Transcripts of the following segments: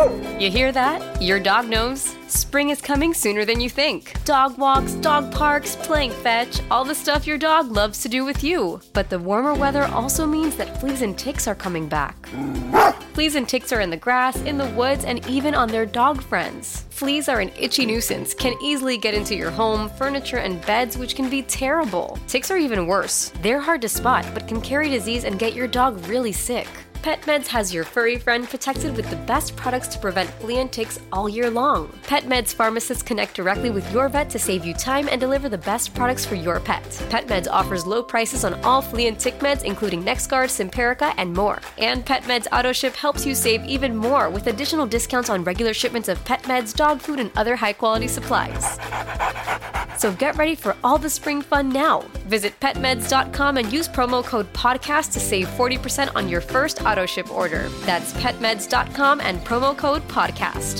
You hear that? Your dog knows. Spring is coming sooner than you think. Dog walks, dog parks, playing fetch, all the stuff your dog loves to do with you. But the warmer weather also means that fleas and ticks are coming back. Fleas and ticks are in the grass, in the woods, and even on their dog friends. Fleas are an itchy nuisance, can easily get into your home, furniture, and beds, which can be terrible. Ticks are even worse. They're hard to spot, but can carry disease and get your dog really sick. PetMeds has your furry friend protected with the best products to prevent flea and ticks all year long. PetMeds pharmacists connect directly with your vet to save you time and deliver the best products for your pet. PetMeds offers low prices on all flea and tick meds, including NexGard, Simparica, and more. And PetMeds AutoShip helps you save even more with additional discounts on regular shipments of pet meds, dog food, and other high-quality supplies. So get ready for all the spring fun now. Visit petmeds.com and use promo code PODCAST to save 40% on your first AutoShip order. That's petmeds.com and promo code PODCAST.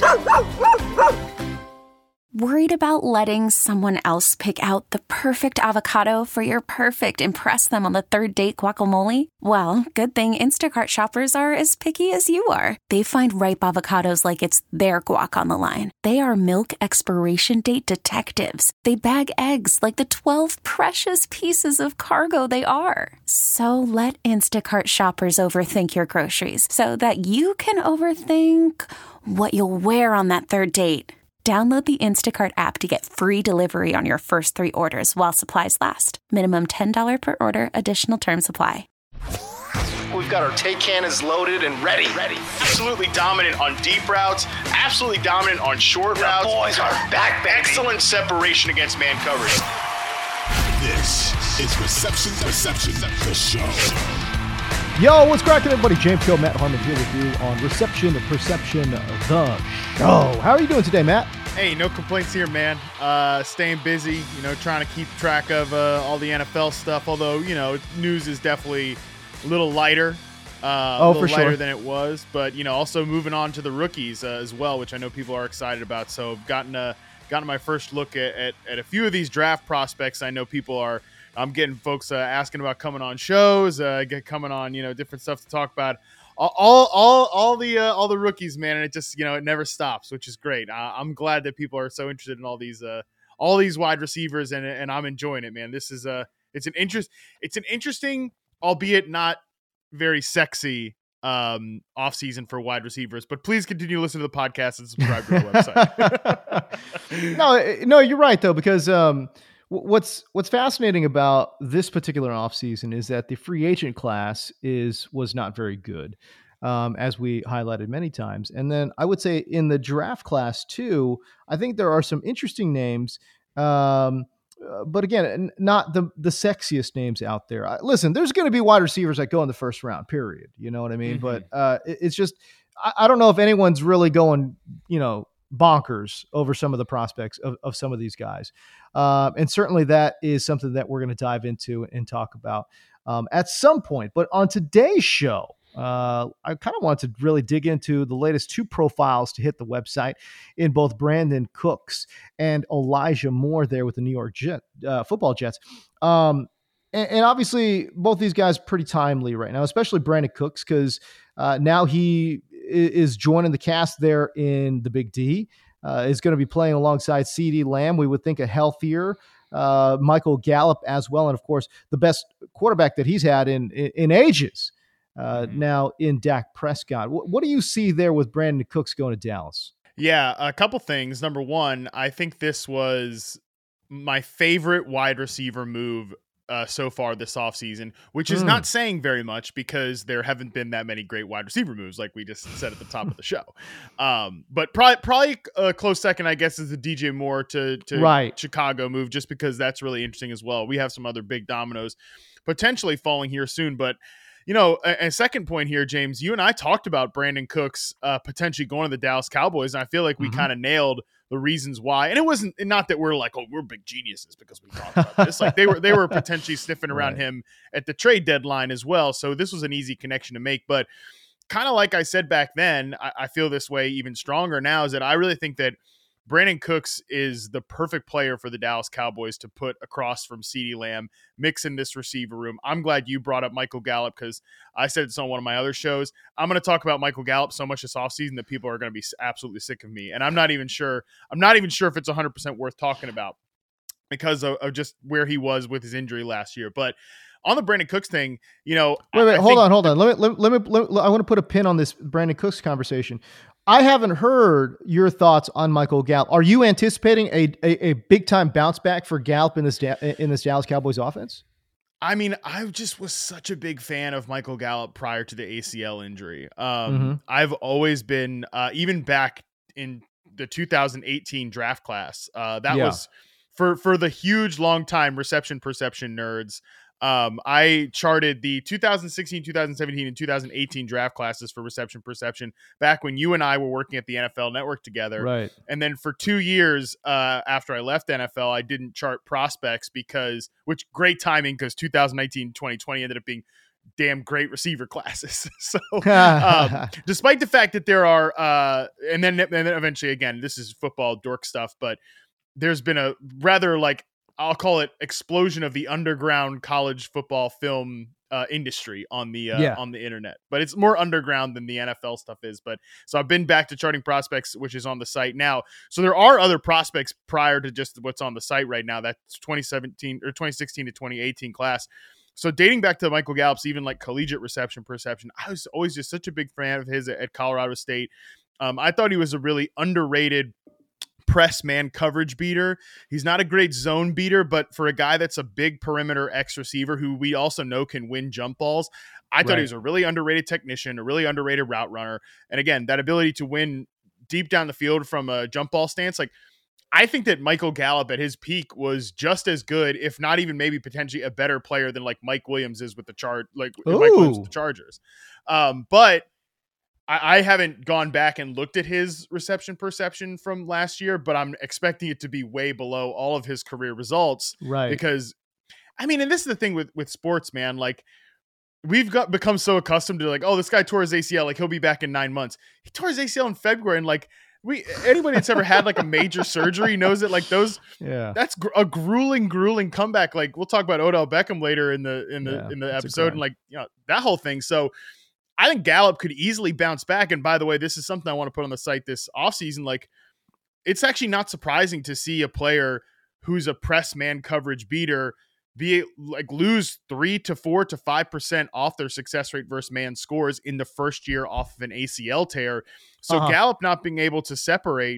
Worried about letting someone else pick out the perfect avocado for your perfect impress them on the third date guacamole? Well, good thing Instacart shoppers are as picky as you are. They find ripe avocados like it's their guac on the line. They are milk expiration date detectives. They bag eggs like the 12 precious pieces of cargo they are. So let Instacart shoppers overthink your groceries so that you can overthink what you'll wear on that third date. Download the Instacart app to get free delivery on your first 3 orders while supplies last. Minimum $10 per order. Additional terms apply. We've got our take cannons loaded and ready. Absolutely dominant on deep routes. Absolutely dominant on short routes. Boys are back, baby. Excellent separation against man coverage. This is Reception, the show. Yo, what's cracking, everybody? James Koh, Matt Harmon here with you on Reception, Perception, the show. How are you doing today, Matt? Hey, no complaints here, man. Staying busy, trying to keep track of all the NFL stuff. Although, news is definitely a little lighter. For sure. Lighter than it was. But, also moving on to the rookies as well, which I know people are excited about. So I've gotten my first look at a few of these draft prospects. I know people are. I'm getting folks asking about coming on shows, coming on, different stuff to talk about. All the rookies, man, and it just, it never stops, which is great. I'm glad that people are so interested in all these wide receivers, and I'm enjoying it, man. This is it's an interesting, albeit not very sexy off-season for wide receivers, but please continue to listen to the podcast and subscribe to the website. No, you're right though, because what's fascinating about this particular offseason is that the free agent class was not very good, as we highlighted many times. And then I would say in the draft class too, I think there are some interesting names, but again, not the sexiest names out there. Listen, there's going to be wide receivers that go in the first round, period. You know what I mean? Mm-hmm. But it's just, I don't know if anyone's really going, bonkers over some of the prospects of some of these guys. And certainly that is something that we're going to dive into and talk about at some point. But on today's show, I kind of want to really dig into the latest 2 profiles to hit the website in both Brandon Cooks and Elijah Moore there with the New York Football Jets. And obviously both these guys pretty timely right now, especially Brandon Cooks, because now he is joining the cast there in the Big D, is going to be playing alongside CeeDee Lamb. We would think a healthier Michael Gallup as well. And of course, the best quarterback that he's had in ages now in Dak Prescott. What do you see there with Brandon Cooks going to Dallas? Yeah, a couple things. Number one, I think this was my favorite wide receiver move so far this offseason, which is not saying very much because there haven't been that many great wide receiver moves, like we just said at the top of the show. But probably a close second, I guess, is the DJ Moore to Chicago move, just because that's really interesting as well. We have some other big dominoes potentially falling here soon. But, a second point here, James, you and I talked about Brandon Cooks potentially going to the Dallas Cowboys, and I feel like we kind of nailed the reasons why. And it wasn't not that we're like, oh, we're big geniuses because we talked about this. Like they were potentially sniffing around him at the trade deadline as well. So this was an easy connection to make. But kind of like I said back then, I feel this way even stronger now, is that I really think that Brandon Cooks is the perfect player for the Dallas Cowboys to put across from CeeDee Lamb, mix in this receiver room. I'm glad you brought up Michael Gallup because I said it's on one of my other shows. I'm going to talk about Michael Gallup so much this offseason that people are going to be absolutely sick of me. And I'm not even sure if it's 100% worth talking about because of just where he was with his injury last year. But on the Brandon Cooks thing, wait, hold on. Let me, I want to put a pin on this Brandon Cooks conversation. I haven't heard your thoughts on Michael Gallup. Are you anticipating a big time bounce back for Gallup in this Dallas Cowboys offense? I mean, I just was such a big fan of Michael Gallup prior to the ACL injury. I've always been, even back in the 2018 draft class, was for the huge long time reception perception nerds. I charted the 2016, 2017, and 2018 draft classes for reception perception back when you and I were working at the NFL Network together. Right. And then for 2 years after I left NFL, I didn't chart prospects which great timing because 2019, 2020 ended up being damn great receiver classes. So despite the fact that there are, and then eventually, again, this is football dork stuff, but there's been a rather I'll call it explosion of the underground college football film industry on the internet, but it's more underground than the NFL stuff is. But so I've been back to charting prospects, which is on the site now. So there are other prospects prior to just what's on the site right now. That's 2017 or 2016 to 2018 class. So dating back to Michael Gallup's even collegiate reception perception, I was always just such a big fan of his at Colorado State. I thought he was a really underrated press man coverage beater. He's not a great zone beater, but for a guy that's a big perimeter X receiver who we also know can win jump balls, I thought he was a really underrated technician, a really underrated route runner. And again, that ability to win deep down the field from a jump ball stance, I think that Michael Gallup at his peak was just as good, if not even maybe potentially a better player than Mike Williams is with the Mike Williams with the Chargers. But I haven't gone back and looked at his reception perception from last year, but I'm expecting it to be way below all of his career results. Right. Because, and this is the thing with sports, man. We've become so accustomed to this guy tore his ACL, he'll be back in 9 months. He tore his ACL in February, and anybody that's ever had a major surgery knows that that's a grueling comeback. We'll talk about Odell Beckham later in the episode, and that whole thing. So I think Gallup could easily bounce back. And by the way, this is something I want to put on the site this offseason. It's actually not surprising to see a player who's a press man coverage beater lose 3 to 4 to 5% off their success rate versus man scores in the first year off of an ACL tear. So Gallup not being able to separate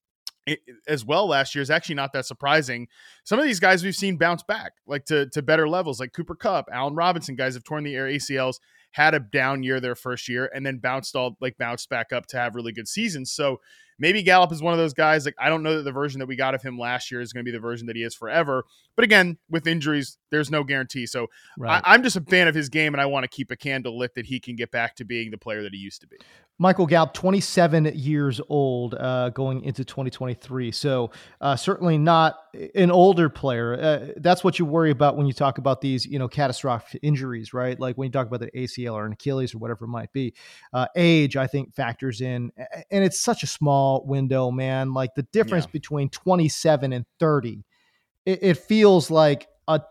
as well last year is actually not that surprising. Some of these guys we've seen bounce back to better levels, like Cooper Kupp, Allen Robinson, guys have torn the ACLs, had a down year their first year, and then bounced back up to have really good seasons. So maybe Gallup is one of those guys. I don't know that the version that we got of him last year is going to be the version that he is forever. But again, with injuries, there's no guarantee. So I'm just a fan of his game, and I want to keep a candle lit that he can get back to being the player that he used to be. Michael Gallup, 27 years old, going into 2023. So certainly not an older player. That's what you worry about when you talk about these, catastrophic injuries, right? Like when you talk about the ACL or an Achilles or whatever it might be. Age, I think, factors in, and it's such a small window, man. The difference between 27 and 30, it feels like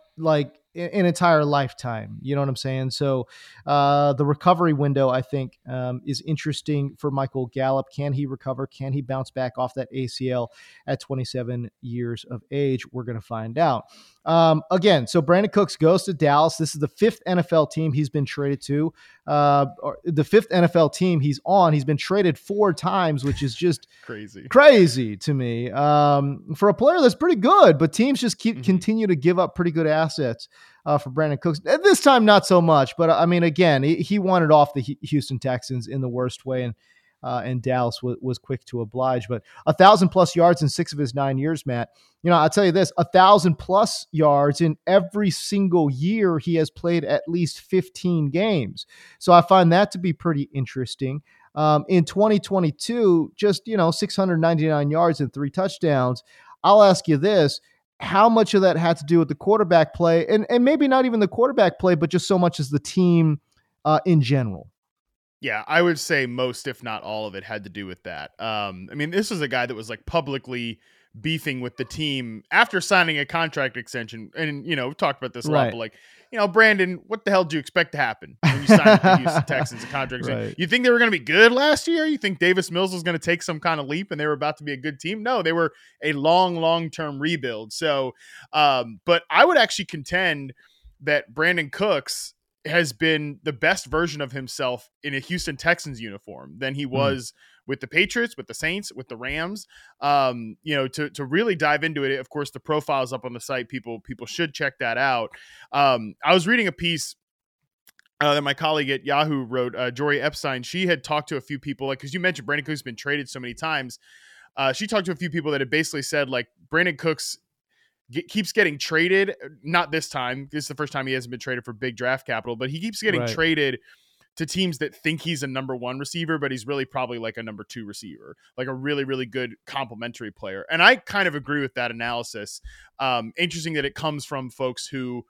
an entire lifetime. You know what I'm saying? So the recovery window, I think, is interesting for Michael Gallup. Can he recover? Can he bounce back off that ACL at 27 years of age? We're going to find out. Again, so Brandon Cooks goes to Dallas. This is the 5th NFL team he's been traded to. Or the 5th NFL team he's on. He's been traded 4 times, which is just crazy to me. For a player that's pretty good, but teams just continue to give up pretty good assets for Brandon Cooks. This time, not so much, but again, he wanted off the Houston Texans in the worst way, and Dallas was quick to oblige. But 1,000+ yards in 6 of his 9 years, Matt. I'll tell you this: 1,000+ yards in every single year he has played at least 15 games. So I find that to be pretty interesting. In 2022, just 699 yards and 3 touchdowns. I'll ask you this: how much of that had to do with the quarterback play, and maybe not even the quarterback play, but just so much as the team in general? Yeah, I would say most, if not all of it, had to do with that. I mean, this was a guy that was like publicly beefing with the team after signing a contract extension. And, you know, we've talked about this a lot, Right. but like, you know, Brandon, what the hell do you expect to happen when you signed with the Houston Texans a contract extension? Right. You think they were going to be good last year? You think Davis Mills was going to take some kind of leap and they were about to be a good team? No, they were a long-term rebuild. So, but I would actually contend that Brandon Cooks has been the best version of himself in a Houston Texans uniform than he was with the Patriots, with the Saints, with the Rams. You know, to really dive into it, of course, the profile's up on the site. People should check that out. I was reading a piece that my colleague at Yahoo wrote, Jory Epstein. She had talked to a few people, like, because you mentioned Brandon Cooks has been traded so many times. She talked to a few people that had basically said, like, Brandon Cooks keeps getting traded. Not this time. This is the first time he hasn't been traded for big draft capital, but he keeps getting traded to teams that think he's a number one receiver, but he's really probably like a number two receiver, like a really, really good complementary player. And I kind of agree with that analysis. Interesting that it comes from folks who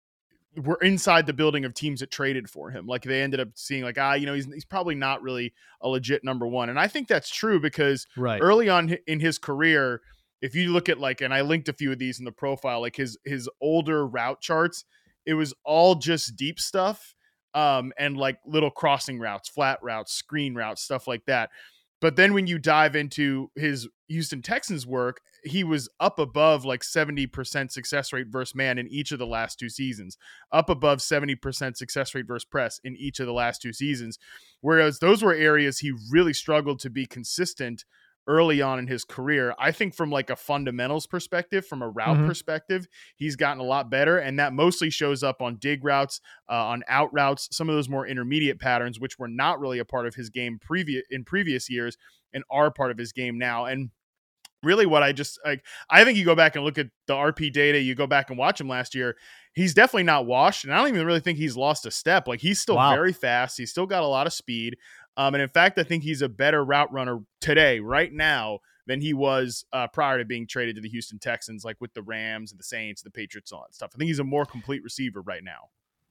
were inside the building of teams that traded for him. Like they ended up seeing like, you know, he's probably not really a legit number one. And I think that's true because early on in his career, if you look at like, and I linked a few of these in the profile, like his older route charts, it was all just deep stuff. And like little crossing routes, flat routes, screen routes, stuff like that. But then when you dive into his Houston Texans work, he was up above like 70% success rate versus man in each of the last two seasons, up above 70% success rate versus press in each of the last two seasons. Whereas those were areas he really struggled to be consistent early on in his career. I think from like a fundamentals perspective, from a route perspective, he's gotten a lot better. And that mostly shows up on dig routes, on out routes, some of those more intermediate patterns, which were not really a part of his game in previous years and are part of his game now. And really what I think you go back and look at the RP data, you go back and watch him last year, he's definitely not washed. And I don't even really think he's lost a step. Like he's still very fast. He's still got a lot of speed. And in fact, I think he's a better route runner today, right now, than he was prior to being traded to the Houston Texans, like with the Rams and the Saints, the Patriots, all that stuff. I think he's a more complete receiver right now.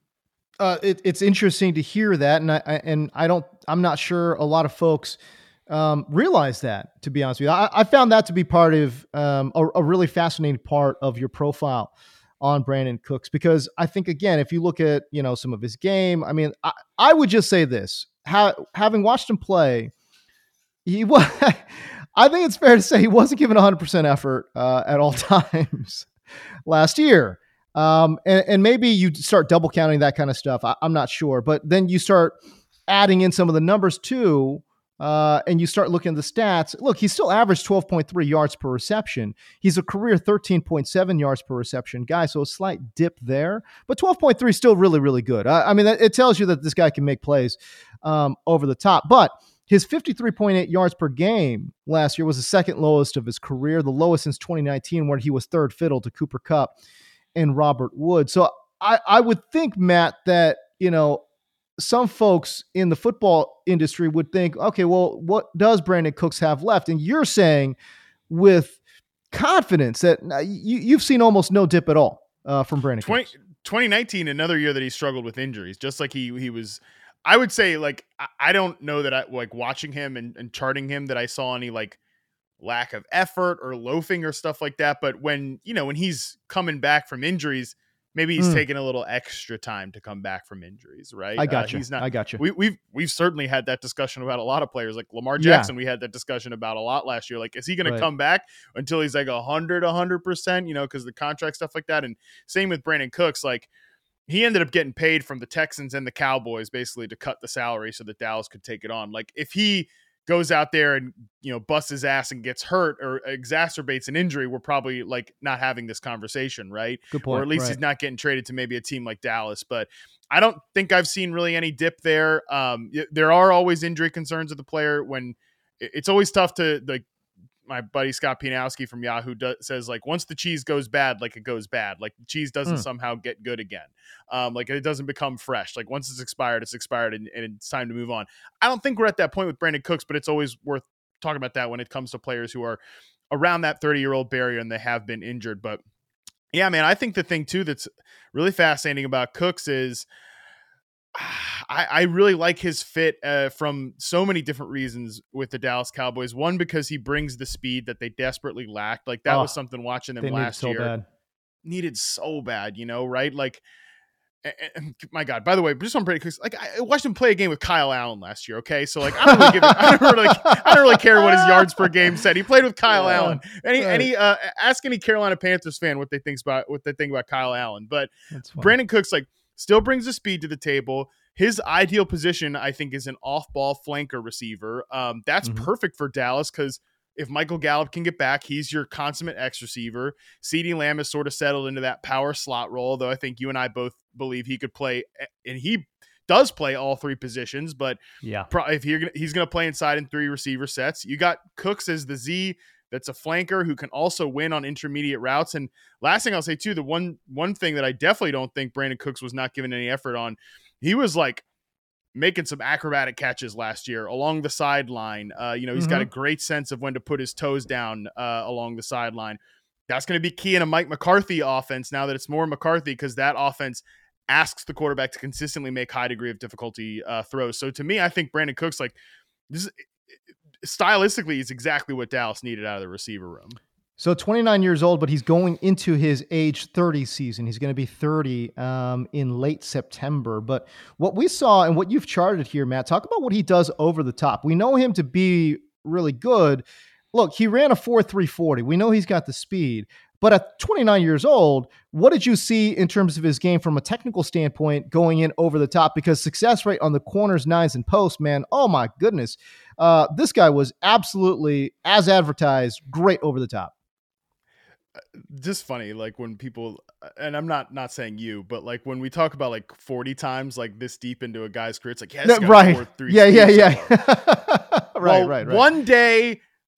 It's interesting to hear that, and I'm not sure a lot of folks realize that. To be honest with you, I found that to be part of a really fascinating part of your profile on Brandon Cooks, because I think, again, if you look at, you know, some of his game, I mean, I would just say this. Having watched him play, he was. I think it's fair to say he wasn't given 100% effort at all times last year. And maybe you start double counting that kind of stuff. I'm not sure, but then you start adding in some of the numbers too, and you start looking at the stats. Look, he still averaged 12.3 yards per reception. He's a career 13.7 yards per reception guy, so a slight dip there. But 12.3 is still really, really good. I mean, it tells you that this guy can make plays over the top. But his 53.8 yards per game last year was the second lowest of his career, the lowest since 2019, where he was third fiddle to Cooper Kupp and Robert Wood. So I would think, Matt, that, you know, some folks in the football industry would think, okay, well, what does Brandon Cooks have left? And you're saying with confidence that you've seen almost no dip at all from Brandon Cooks. 2019, another year that he struggled with injuries, just like he was. I would say, like, I don't know that I like watching him and charting him that I saw any like lack of effort or loafing or stuff like that. But when he's coming back from injuries, maybe he's taking a little extra time to come back from injuries, right? I got you. I got you. We've certainly had that discussion about a lot of players, like Lamar Jackson. We had that discussion about a lot last year. Like, is he going to come back until he's like 100%? You know, because the contract stuff like that. And same with Brandon Cooks. Like, he ended up getting paid from the Texans and the Cowboys basically to cut the salary so that Dallas could take it on. Like, if he goes out there and, you know, busts his ass and gets hurt or exacerbates an injury, we're probably like not having this conversation, right? Good point. Or at least he's not getting traded to maybe a team like Dallas. But I don't think I've seen really any dip there. There are always injury concerns with the player when it's always tough to, like, my buddy Scott Pianowski from Yahoo says, like, once the cheese goes bad, like, it goes bad. Like, the cheese doesn't somehow get good again. Like, it doesn't become fresh. Like, once it's expired and it's time to move on. I don't think we're at that point with Brandon Cooks, but it's always worth talking about that when it comes to players who are around that 30-year-old barrier and they have been injured. But yeah, man, I think the thing too that's really fascinating about Cooks is I really like his fit from so many different reasons with the Dallas Cowboys. One, because he brings the speed that they desperately lacked. Like that was something watching them last year. Needed so bad, right? Like, and my God, by the way, just on Brady Cooks, like I watched him play a game with Kyle Allen last year. Okay. So like, I don't really care what his yards per game said. He played with Kyle Allen. Ask any Carolina Panthers fan what they think about Kyle Allen, but Brandon Cooks, like, still brings the speed to the table. His ideal position, I think, is an off-ball flanker receiver. That's perfect for Dallas because if Michael Gallup can get back, he's your consummate X receiver. CeeDee Lamb has sort of settled into that power slot role, though I think you and I both believe he could play, and he does play all three positions, but if he's going to play inside in three receiver sets. You got Cooks as the Z that's a flanker who can also win on intermediate routes. And last thing I'll say, too, the one thing that I definitely don't think Brandon Cooks was not given any effort on, he was like making some acrobatic catches last year along the sideline. He's got a great sense of when to put his toes down along the sideline. That's going to be key in a Mike McCarthy offense now that it's more McCarthy, because that offense asks the quarterback to consistently make high degree of difficulty throws. So to me, I think Brandon Cooks, like, this stylistically is exactly what Dallas needed out of the receiver room. So 29 years old, but he's going into his age 30 season. He's going to be 30 in late September. But what we saw and what you've charted here, Matt, talk about what he does over the top. We know him to be really good. Look, he ran a 4.3 40. We know he's got the speed. But at 29 years old, what did you see in terms of his game from a technical standpoint going in over the top? Because success rate on the corners, nines, and posts, man, oh my goodness. This guy was absolutely, as advertised, great over the top. Just funny, like when people, and I'm not saying you, but like when we talk about like 40 times like this deep into a guy's career, it's like, yeah, this guy right. 4.3. Yeah. right. One day,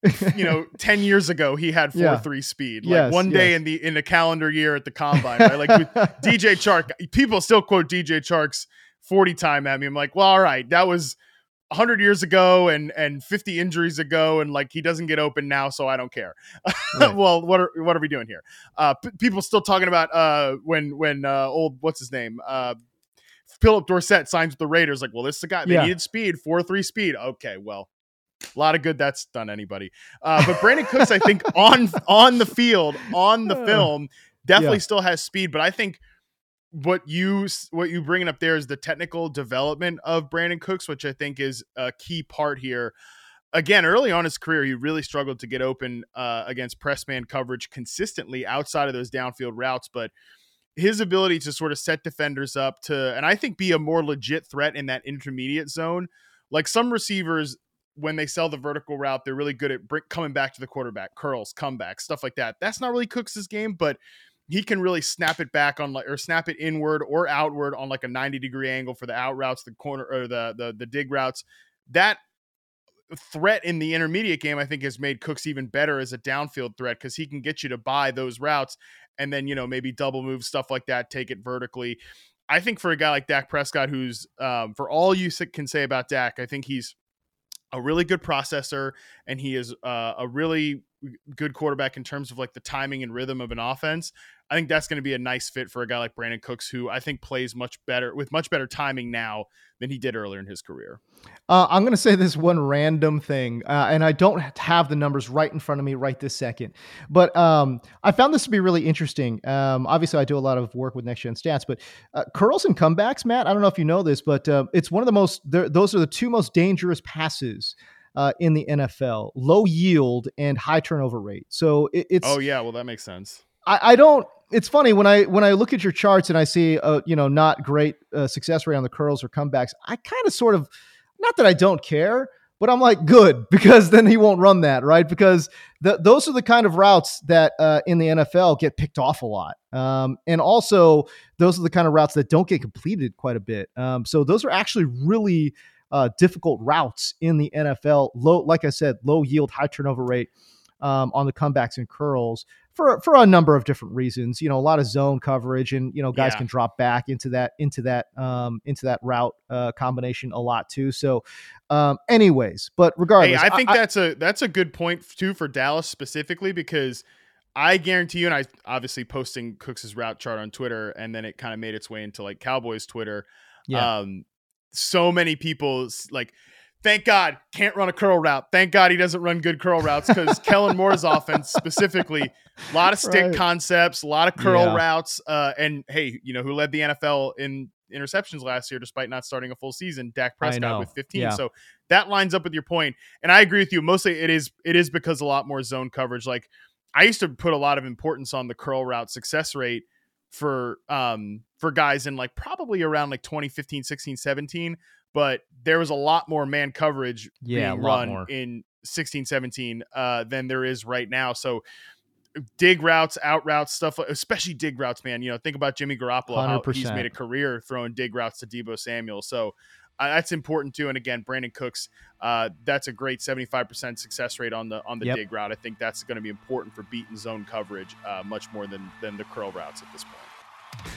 10 years ago, he had 4.3 speed. Like one day in the calendar year at the combine, right? Like with DJ Chark, people still quote DJ Chark's 40 time at me. I'm like, well, all right, that was 100 years ago and 50 injuries ago, and like he doesn't get open now, so I don't care. Right. Well, what are we doing here? People still talking about when old, what's his name, Philip Dorsett signs with the Raiders. Like, well, this is the guy. They needed speed, 4.3 speed. Okay, well, a lot of good that's done anybody. But Brandon Cooks, I think on the field, on the film, definitely still has speed. But I think what you bringing up there is the technical development of Brandon Cooks, which I think is a key part here. Again, early on in his career, he really struggled to get open against press man coverage consistently outside of those downfield routes. But his ability to sort of set defenders up and I think be a more legit threat in that intermediate zone. Like some receivers, when they sell the vertical route, they're really good at coming back to the quarterback, curls, comebacks, stuff like that. That's not really Cooks' game, but he can really snap it back on or snap it inward or outward on like a 90-degree angle for the out routes, the corner or the dig routes. That threat in the intermediate game, I think, has made Cooks even better as a downfield threat because he can get you to buy those routes and then, maybe double move, stuff like that, take it vertically. I think for a guy like Dak Prescott, who's for all you can say about Dak, I think he's a really good processor and he is a really good quarterback in terms of like the timing and rhythm of an offense. I think that's going to be a nice fit for a guy like Brandon Cooks, who I think plays much better with much better timing now than he did earlier in his career. I'm going to say this one random thing, and I don't have the numbers right in front of me right this second, but I found this to be really interesting. Obviously, I do a lot of work with Next Gen Stats, but curls and comebacks, Matt, I don't know if you know this, but it's one of the most, those are the two most dangerous passes in the NFL, low yield and high turnover rate. So it's, oh yeah, well that makes sense. I don't, it's funny when I look at your charts and I see, not great success rate on the curls or comebacks, I kind of sort of, not that I don't care, but I'm like, good, because then he won't run that, right? Because those are the kind of routes that in the NFL get picked off a lot. And also those are the kind of routes that don't get completed quite a bit. So those are actually really difficult routes in the NFL. Low, like I said, low yield, high turnover rate on the comebacks and curls for a number of different reasons. A lot of zone coverage, and guys can drop back into that route combination a lot too. So, anyways, but regardless, I think that's a good point too for Dallas specifically, because I guarantee you, and I obviously posting Cooks' route chart on Twitter, and then it kind of made its way into like Cowboys Twitter. Yeah. So many people like, thank God can't run a curl route. Thank God he doesn't run good curl routes, because Kellen Moore's offense specifically, a lot of stick concepts, a lot of curl routes. And hey, who led the NFL in interceptions last year despite not starting a full season? Dak Prescott with 15. Yeah. So that lines up with your point. And I agree with you. Mostly it is because a lot more zone coverage. Like, I used to put a lot of importance on the curl route success rate for guys in like probably around like 2015, 16, 17. But there was a lot more man coverage being run in 16, 17 than there is right now. So dig routes, out routes, stuff, especially dig routes, man. Think about Jimmy Garoppolo, 100%. How he's made a career throwing dig routes to Deebo Samuel. So that's important too. And again, Brandon Cooks, that's a great 75% success rate on the dig route. I think that's going to be important for beating zone coverage much more than the curl routes at this point.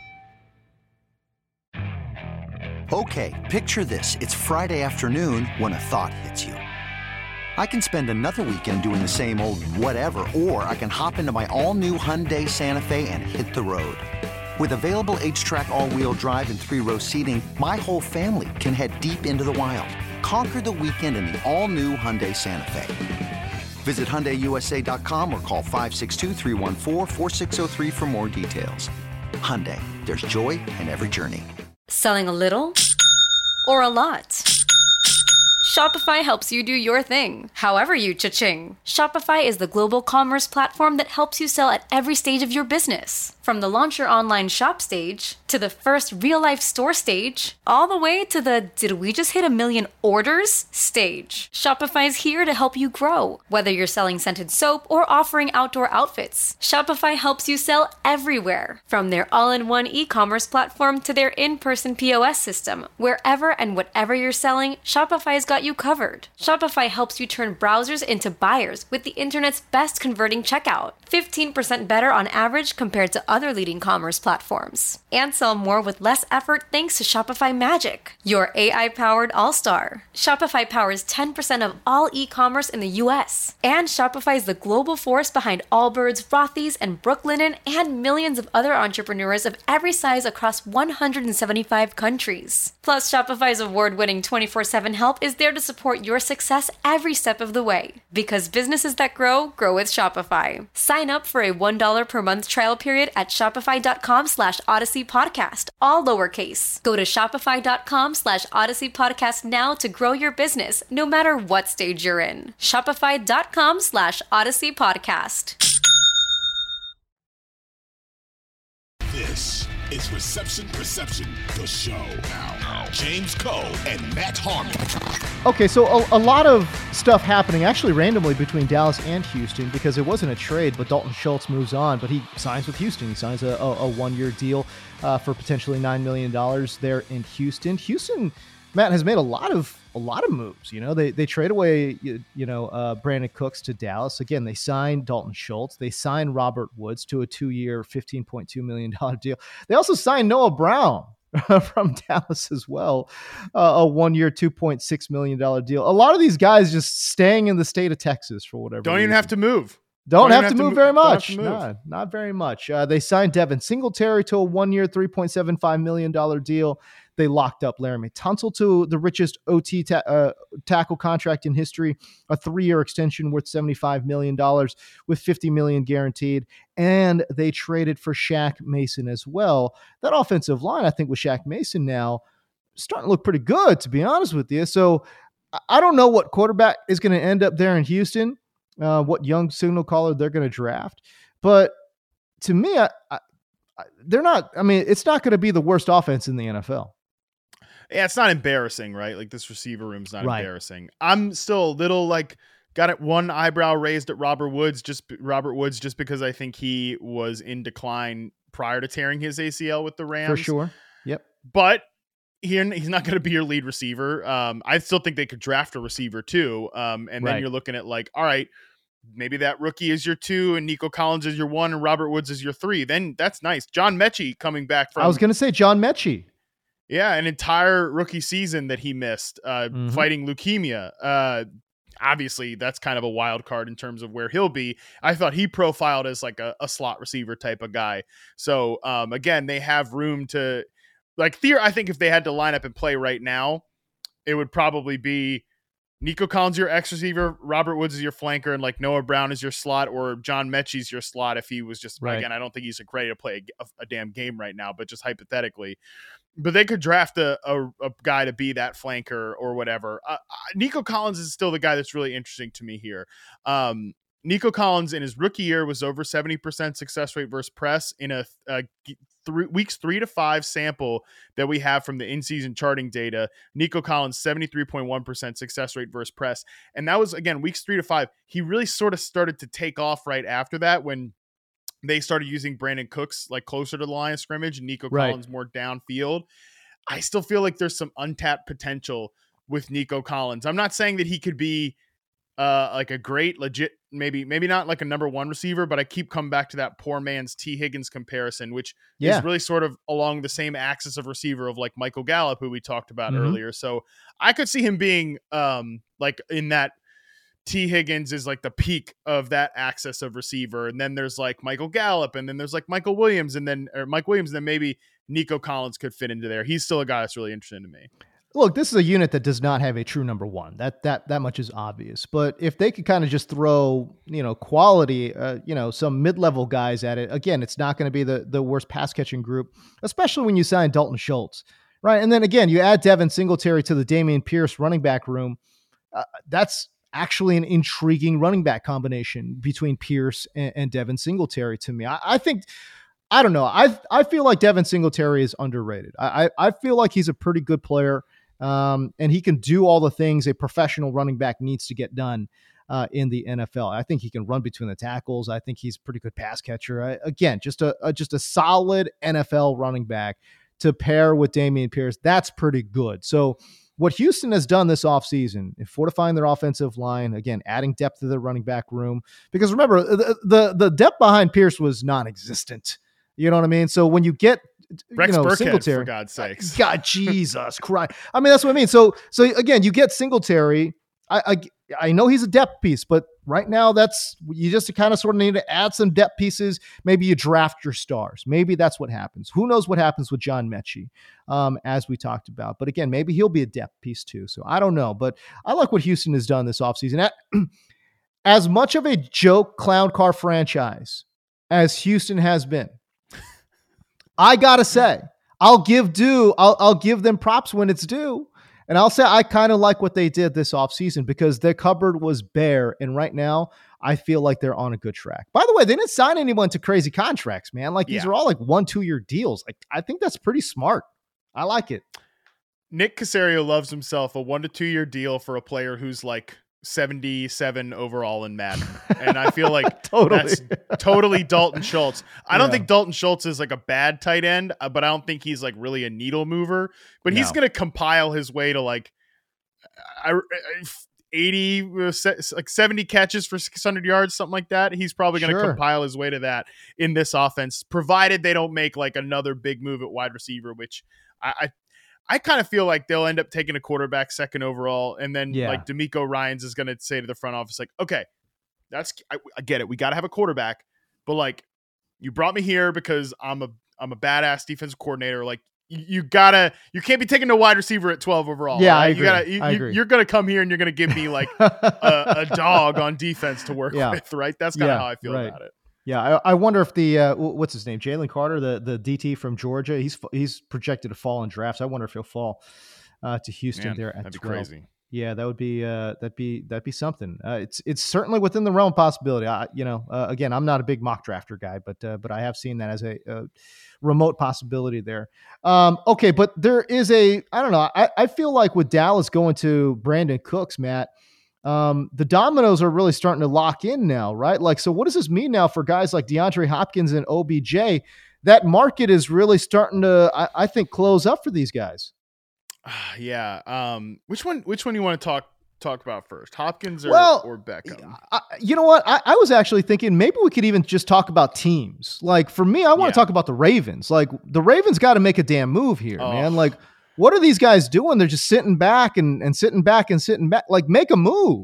Okay, picture this. It's Friday afternoon when a thought hits you. I can spend another weekend doing the same old whatever, or I can hop into my all-new Hyundai Santa Fe and hit the road. With available H-Track all-wheel drive and 3-row seating, my whole family can head deep into the wild. Conquer the weekend in the all-new Hyundai Santa Fe. Visit HyundaiUSA.com or call 562-314-4603 for more details. Hyundai, there's joy in every journey. Selling a little or a lot? Shopify helps you do your thing, however you cha-ching. Shopify is the global commerce platform that helps you sell at every stage of your business. From the launch your online shop stage, to the first real-life store stage, all the way to the did we just hit 1 million orders stage. Shopify's here to help you grow. Whether you're selling scented soap or offering outdoor outfits, Shopify helps you sell everywhere. From their all-in-one e-commerce platform to their in-person POS system, wherever and whatever you're selling, Shopify's got you covered. Shopify helps you turn browsers into buyers with the internet's best converting checkout. 15% better on average compared to other leading commerce platforms. And sell more with less effort thanks to Shopify Magic, your AI-powered all-star. Shopify powers 10% of all e-commerce in the US. And Shopify is the global force behind Allbirds, Rothy's, and Brooklinen, and millions of other entrepreneurs of every size across 175 countries. Plus, Shopify's award-winning 24/7 help is there to support your success every step of the way. Because businesses that grow, grow with Shopify. Sign up for a $1 per month trial period at shopify.com/Odyssey Podcast, all lowercase. Go to shopify.com/Odyssey Podcast now to grow your business, no matter what stage you're in. Shopify.com/Odyssey Podcast. This is Reception Perception, the show. Now, James Koh and Matt Harmon. Okay, so a lot of stuff happening actually randomly between Dallas and Houston, because it wasn't a trade, but Dalton Schultz moves on, but he signs with Houston. He signs a one-year deal for potentially $9 million there in Houston. Houston, Matt, has made a lot of moves. They trade away, Brandon Cooks to Dallas. Again, they signed Dalton Schultz. They signed Robert Woods to a 2-year, $15.2 million deal. They also signed Noah Brown from Dallas as well, a 1-year, $2.6 million deal. A lot of these guys just staying in the state of Texas for whatever Don't reason. even have to move. Don't have to move very much. No, not very much. They signed Devin Singletary to a 1-year, $3.75 million deal. They locked up Laramie Tunsil to the richest OT tackle contract in history, a 3-year extension worth $75 million with $50 million guaranteed. And they traded for Shaq Mason as well. That offensive line, I think, with Shaq Mason now starting to look pretty good, to be honest with you. So I don't know what quarterback is going to end up there in Houston, what young signal caller they're going to draft. But to me, they're not. I mean, it's not going to be the worst offense in the NFL. Yeah, it's not embarrassing, right? Like, this receiver room's not embarrassing. I'm still a little got it one eyebrow raised at Robert Woods just because I think he was in decline prior to tearing his ACL with the Rams. For sure. Yep. But he's not going to be your lead receiver. I still think they could draft a receiver too. And then you're looking at all right, maybe that rookie is your 2 and Nico Collins is your 1 and Robert Woods is your 3. Then that's nice. John Mechie coming back from... I was going to say John Mechie. Yeah, an entire rookie season that he missed fighting leukemia. Obviously, that's kind of a wild card in terms of where he'll be. I thought he profiled as a slot receiver type of guy. So, again, they have room to like I think if they had to line up and play right now, it would probably be Nico Collins your X receiver, Robert Woods is your flanker, and like Noah Brown is your slot, or John Mechie's your slot if he was just Right. again. I don't think he's ready to play a damn game right now, but just hypothetically. But they could draft a guy to be that flanker or whatever. Nico Collins is still the guy that's really interesting to me here. Nico Collins in his rookie year was over 70% success rate versus press in a weeks 3 to 5 sample that we have from the in-season charting data. Nico Collins 73.1% success rate versus press, and that was again weeks 3 to 5. He really sort of started to take off right after that when they started using Brandon Cooks like closer to the line of scrimmage and Nico Collins more downfield. I still feel like there's some untapped potential with Nico Collins. I'm not saying that he could be like a great legit, maybe not like a number one receiver, but I keep coming back to that poor man's T Higgins comparison, which is really sort of along the same axis of receiver of like Michael Gallup, who we talked about earlier. So I could see him being like in that T Higgins is like the peak of that axis of receiver. And then there's like Michael Gallup, and then there's like Mike Williams, and then maybe Nico Collins could fit into there. He's still a guy that's really interesting to me. Look, this is a unit that does not have a true number one. That much is obvious. But if they could kind of just throw, quality, some mid-level guys at it, again, it's not going to be the worst pass catching group, especially when you sign Dalton Schultz, right? And then again, you add Devin Singletary to the Dameon Pierce running back room. That's actually an intriguing running back combination between Pierce and Devin Singletary to me. I think. I don't know. I feel like Devin Singletary is underrated. I feel like he's a pretty good player. And he can do all the things a professional running back needs to get done in the NFL. I think he can run between the tackles. I think he's a pretty good pass catcher. Again, just a solid NFL running back to pair with Dameon Pierce. That's pretty good. So what Houston has done this offseason in fortifying their offensive line, again, adding depth to their running back room, because remember, the depth behind Pierce was non-existent. You know what I mean? So when you get Rex Burkhead, Singletary, for God's sakes. God, Jesus Christ. I mean, that's what I mean. So again, you get Singletary. I know he's a depth piece, but right now you just kind of sort of need to add some depth pieces. Maybe you draft your stars. Maybe that's what happens. Who knows what happens with John Mechie, as we talked about. But again, maybe he'll be a depth piece too. So I don't know, but I like what Houston has done this offseason. As much of a joke clown car franchise as Houston has been, I gotta say, I'll give them props when it's due. And I'll say I kind of like what they did this offseason because their cupboard was bare. And right now, I feel like they're on a good track. By the way, they didn't sign anyone to crazy contracts, man. Like these are all like 1-2 year deals. Like I think that's pretty smart. I like it. Nick Caserio loves himself a 1 to 2 year deal for a player who's like 77 overall in Madden. And I feel like that's totally Dalton Schultz. I don't think Dalton Schultz is like a bad tight end, but I don't think he's like really a needle mover, but he's going to compile his way to like 80, like 70 catches for 600 yards, something like that. He's probably going to compile his way to that in this offense, provided they don't make like another big move at wide receiver, which I kind of feel like they'll end up taking a quarterback second overall. And then like DeMeco Ryans is going to say to the front office, like, okay, I get it. We got to have a quarterback, but like you brought me here because I'm a badass defensive coordinator. Like you can't be taking a wide receiver at 12 overall. Yeah. Right? I agree. You're going to come here and you're going to give me like a dog on defense to work with. Right. That's kind of how I feel about it. Yeah, I wonder if the what's his name, Jalen Carter, the DT from Georgia, he's projected to fall in drafts. I wonder if he'll fall to Houston there at that'd 12. Be crazy. Yeah, that would be that'd be something. It's certainly within the realm of possibility. Again, I'm not a big mock drafter guy, but I have seen that as a remote possibility there. Okay, but there is I don't know. I feel like with Dallas going to Brandon Cooks, Matt. The dominoes are really starting to lock in now, right? Like, so what does this mean now for guys like DeAndre Hopkins and OBJ? That market is really starting to, I think, close up for these guys. Yeah. Which one you want to talk about first? Hopkins or Beckham? You know what? I was actually thinking maybe we could even just talk about teams. Like for me, I want to talk about the Ravens. Like the Ravens got to make a damn move here, man. Like, what are these guys doing? They're just sitting back and sitting back and sitting back. Like, make a move.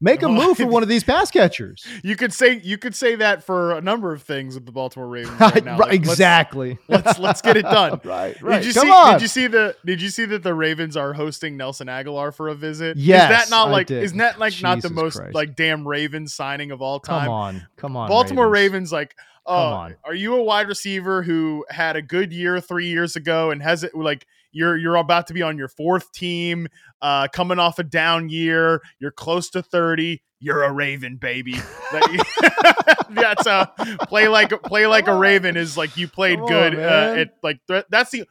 Make a move for one of these pass catchers. You could say that for a number of things with the Baltimore Ravens right now. Like, exactly. Let's get it done. right. Did you see that the Ravens are hosting Nelson Aguilar for a visit? Yes. Isn't that like Jesus not the most Christ. like damn Ravens signing of all time? Come on. Baltimore Ravens like, on. Are you a wide receiver who had a good year 3 years ago and has it like you're about to be on your fourth team, coming off a down year, you're close to 30, you're a Raven, baby. That's play like a Raven is like you played good that's the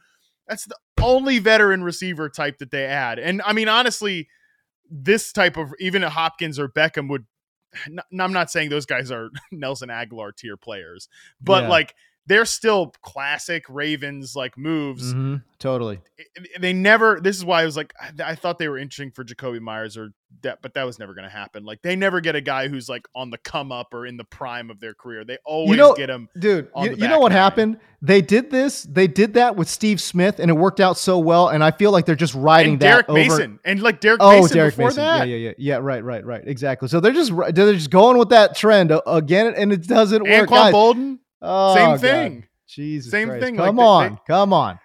only veteran receiver type that they add. And I mean, honestly, this type of even a Hopkins or Beckham would. I'm not saying those guys are Nelson Aguilar tier players, but like they're still classic Ravens like moves. Mm-hmm, totally. They never. This is why I was like, I thought they were interesting for Jacoby Myers but that was never going to happen. Like they never get a guy who's like on the come up or in the prime of their career. They always get him, dude. You know what happened? They did that with Steve Smith, and it worked out so well. And I feel like they're just riding Derek that Mason over. And like Derek Mason before Mason. that. Yeah. Right. Exactly. So they're just going with that trend again, and it doesn't work. Anquan Bolden, same thing. God. Jesus same Christ. thing. Come on.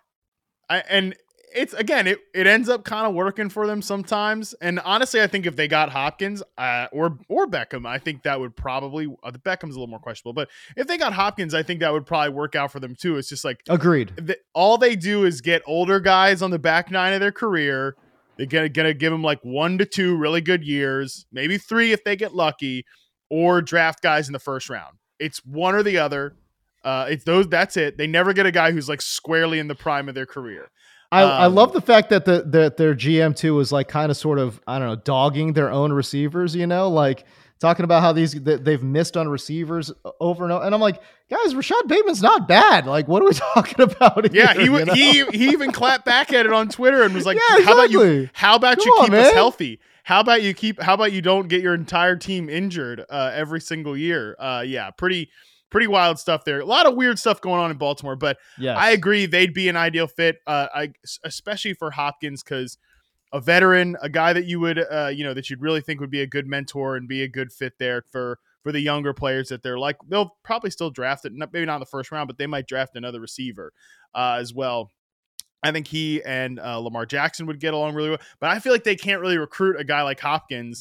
And it's again, it ends up kind of working for them sometimes. And honestly, I think if they got Hopkins or Beckham, I think that would probably the Beckham's a little more questionable. But if they got Hopkins, I think that would probably work out for them too. It's just like agreed. All they do is get older guys on the back nine of their career. They're gonna give them like 1 to 2 really good years, maybe 3 if they get lucky, or draft guys in the first round. It's one or the other. It's those. That's it. They never get a guy who's like squarely in the prime of their career. I love the fact that their GM too was like kind of sort of, I don't know, dogging their own receivers, like talking about how they've missed on receivers over and over. And I'm like, guys, Rashad Bateman's not bad. Like, what are we talking about here? Yeah, he even clapped back at it on Twitter and was like, yeah, exactly. How about you keep us healthy? How about you don't get your entire team injured every single year? Yeah, pretty wild stuff there. A lot of weird stuff going on in Baltimore, but yes. I agree they'd be an ideal fit, especially for Hopkins, because a veteran, a guy that you would, that you'd really think would be a good mentor and be a good fit there for the younger players that they're like. They'll probably still draft it, maybe not in the first round, but they might draft another receiver as well. I think he and Lamar Jackson would get along really well, but I feel like they can't really recruit a guy like Hopkins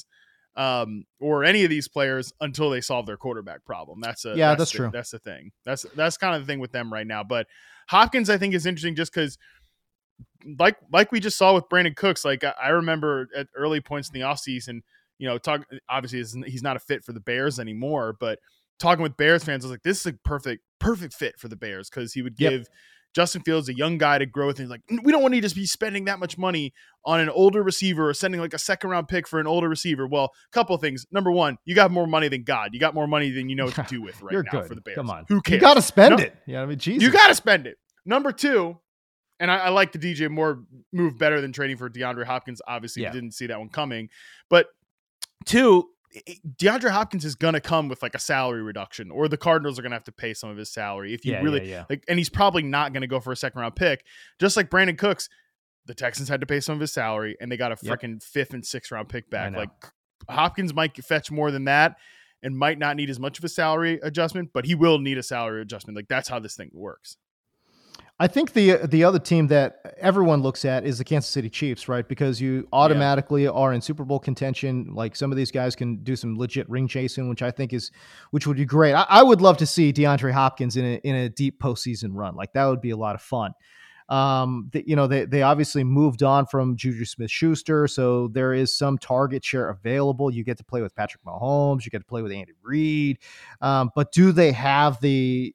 or any of these players until they solve their quarterback problem. That's true. That's the thing. That's kind of the thing with them right now. But Hopkins, I think, is interesting just because, like we just saw with Brandon Cooks. Like I remember at early points in the offseason, obviously he's not a fit for the Bears anymore. But talking with Bears fans, I was like, this is a perfect fit for the Bears because he would give Justin Fields, a young guy, to grow with. And he's like, we don't want to just be spending that much money on an older receiver or sending like a second round pick for an older receiver. Well, a couple of things. Number one, you got more money than God. You got more money than you know what to do with right now for the Bears. Come on. Who cares? You got to spend it. Yeah, I mean, Jesus. You got to spend it. Number two, and I like the DJ Moore move better than trading for DeAndre Hopkins. Obviously, didn't see that one coming. But two, DeAndre Hopkins is going to come with like a salary reduction, or the Cardinals are going to have to pay some of his salary if you like, and he's probably not going to go for a second round pick. Just like Brandon Cooks, the Texans had to pay some of his salary and they got a freaking 5th and 6th round pick back. Like Hopkins might fetch more than that and might not need as much of a salary adjustment, but he will need a salary adjustment. Like that's how this thing works. I think the other team that everyone looks at is the Kansas City Chiefs, right? Because you automatically are in Super Bowl contention. Like some of these guys can do some legit ring chasing, which would be great. I would love to see DeAndre Hopkins in a deep postseason run. Like that would be a lot of fun. They obviously moved on from Juju Smith-Schuster, so there is some target share available. You get to play with Patrick Mahomes, you get to play with Andy Reid, but do they have the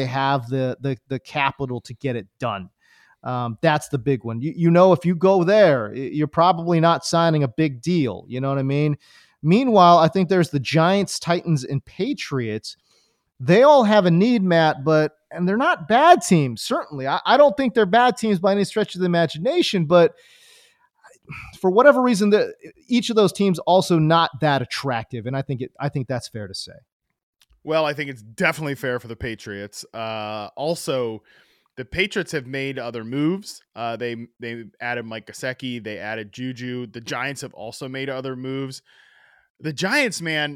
capital to get it done? That's the big one. If you go there, you're probably not signing a big deal. You know what I mean? Meanwhile, I think there's the Giants, Titans, and Patriots. They all have a need, Matt, and they're not bad teams, certainly. I don't think they're bad teams by any stretch of the imagination, but for whatever reason, each of those teams also not that attractive, and I think that's fair to say. Well, I think it's definitely fair for the Patriots. Also, the Patriots have made other moves. They added Mike Gesicki. They added Juju. The Giants have also made other moves. The Giants, man,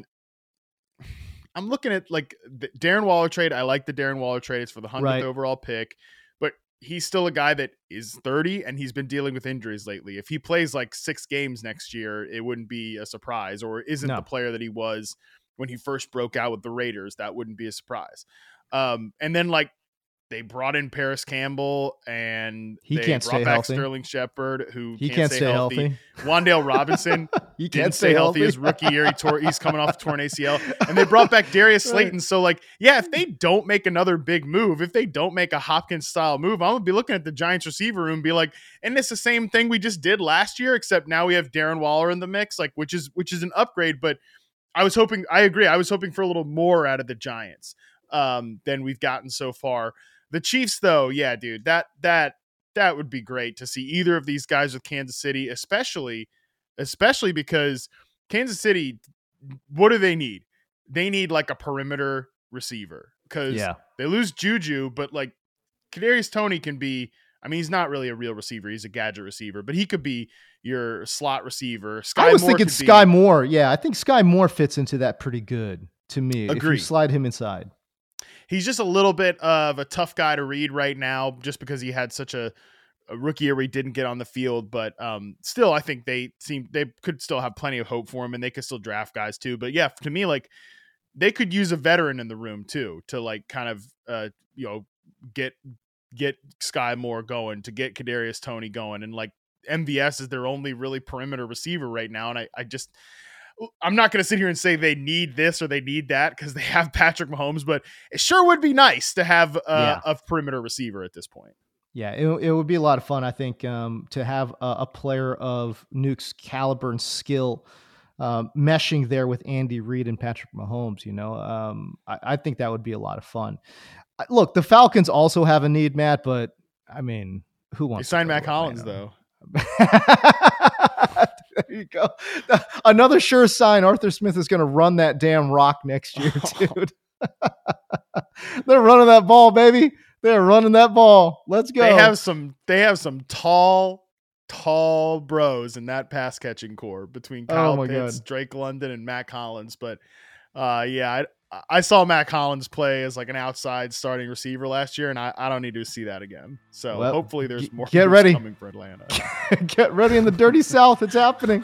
I'm looking at like the Darren Waller trade. I like the Darren Waller trade. It's for the 100th overall pick, but he's still a guy that is 30 and he's been dealing with injuries lately. If he plays like 6 games next year, it wouldn't be a surprise, or isn't the player that he was when he first broke out with the Raiders. That wouldn't be a surprise. And then like they brought in Paris Campbell and he can't brought stay back healthy. Sterling Shepard, who he can't stay healthy. Wan'Dale Robinson he didn't stay healthy his rookie year. He's coming off a torn ACL, and they brought back Darius Slayton. So like, yeah, if they don't make another big move, if they don't make a Hopkins style move, I'm gonna be looking at the Giants receiver room and be like, and it's the same thing we just did last year, except now we have Darren Waller in the mix, like which is an upgrade. But I agree. I was hoping for a little more out of the Giants than we've gotten so far. The Chiefs, though, yeah, dude, that would be great to see either of these guys with Kansas City, especially because Kansas City, what do they need? They need like a perimeter receiver because they lose Juju, but like Kadarius Toney can be. I mean, he's not really a real receiver; he's a gadget receiver, but he could be your slot receiver. I was thinking Sky Moore. Yeah, I think Sky Moore fits into that pretty good to me. Agreed. If you slide him inside. He's just a little bit of a tough guy to read right now just because he had such a rookie year where he didn't get on the field. But still, I think they could still have plenty of hope for him and they could still draft guys too. But yeah, to me, like they could use a veteran in the room too to like kind of, get Sky Moore going, to get Kadarius Toney going. And like MVS is their only really perimeter receiver right now. And I'm not going to sit here and say they need this or they need that because they have Patrick Mahomes, but it sure would be nice to have a perimeter receiver at this point. Yeah, it would be a lot of fun, I think, to have a player of Nuke's caliber and skill meshing there with Andy Reid and Patrick Mahomes. I think that would be a lot of fun. Look, the Falcons also have a need, Matt, but I mean, who wants to sign Matt Collins, though? There you go. Another sure sign Arthur Smith is going to run that damn rock next year, dude. They're running that ball, baby. They're running that ball. Let's go. They have some tall bros in that pass catching core between Kyle Pitts, Drake London, and Matt Collins. But I saw Matt Collins play as like an outside starting receiver last year, and I don't need to see that again. So hopefully there's more coming for Atlanta. Get ready in the dirty South. It's happening.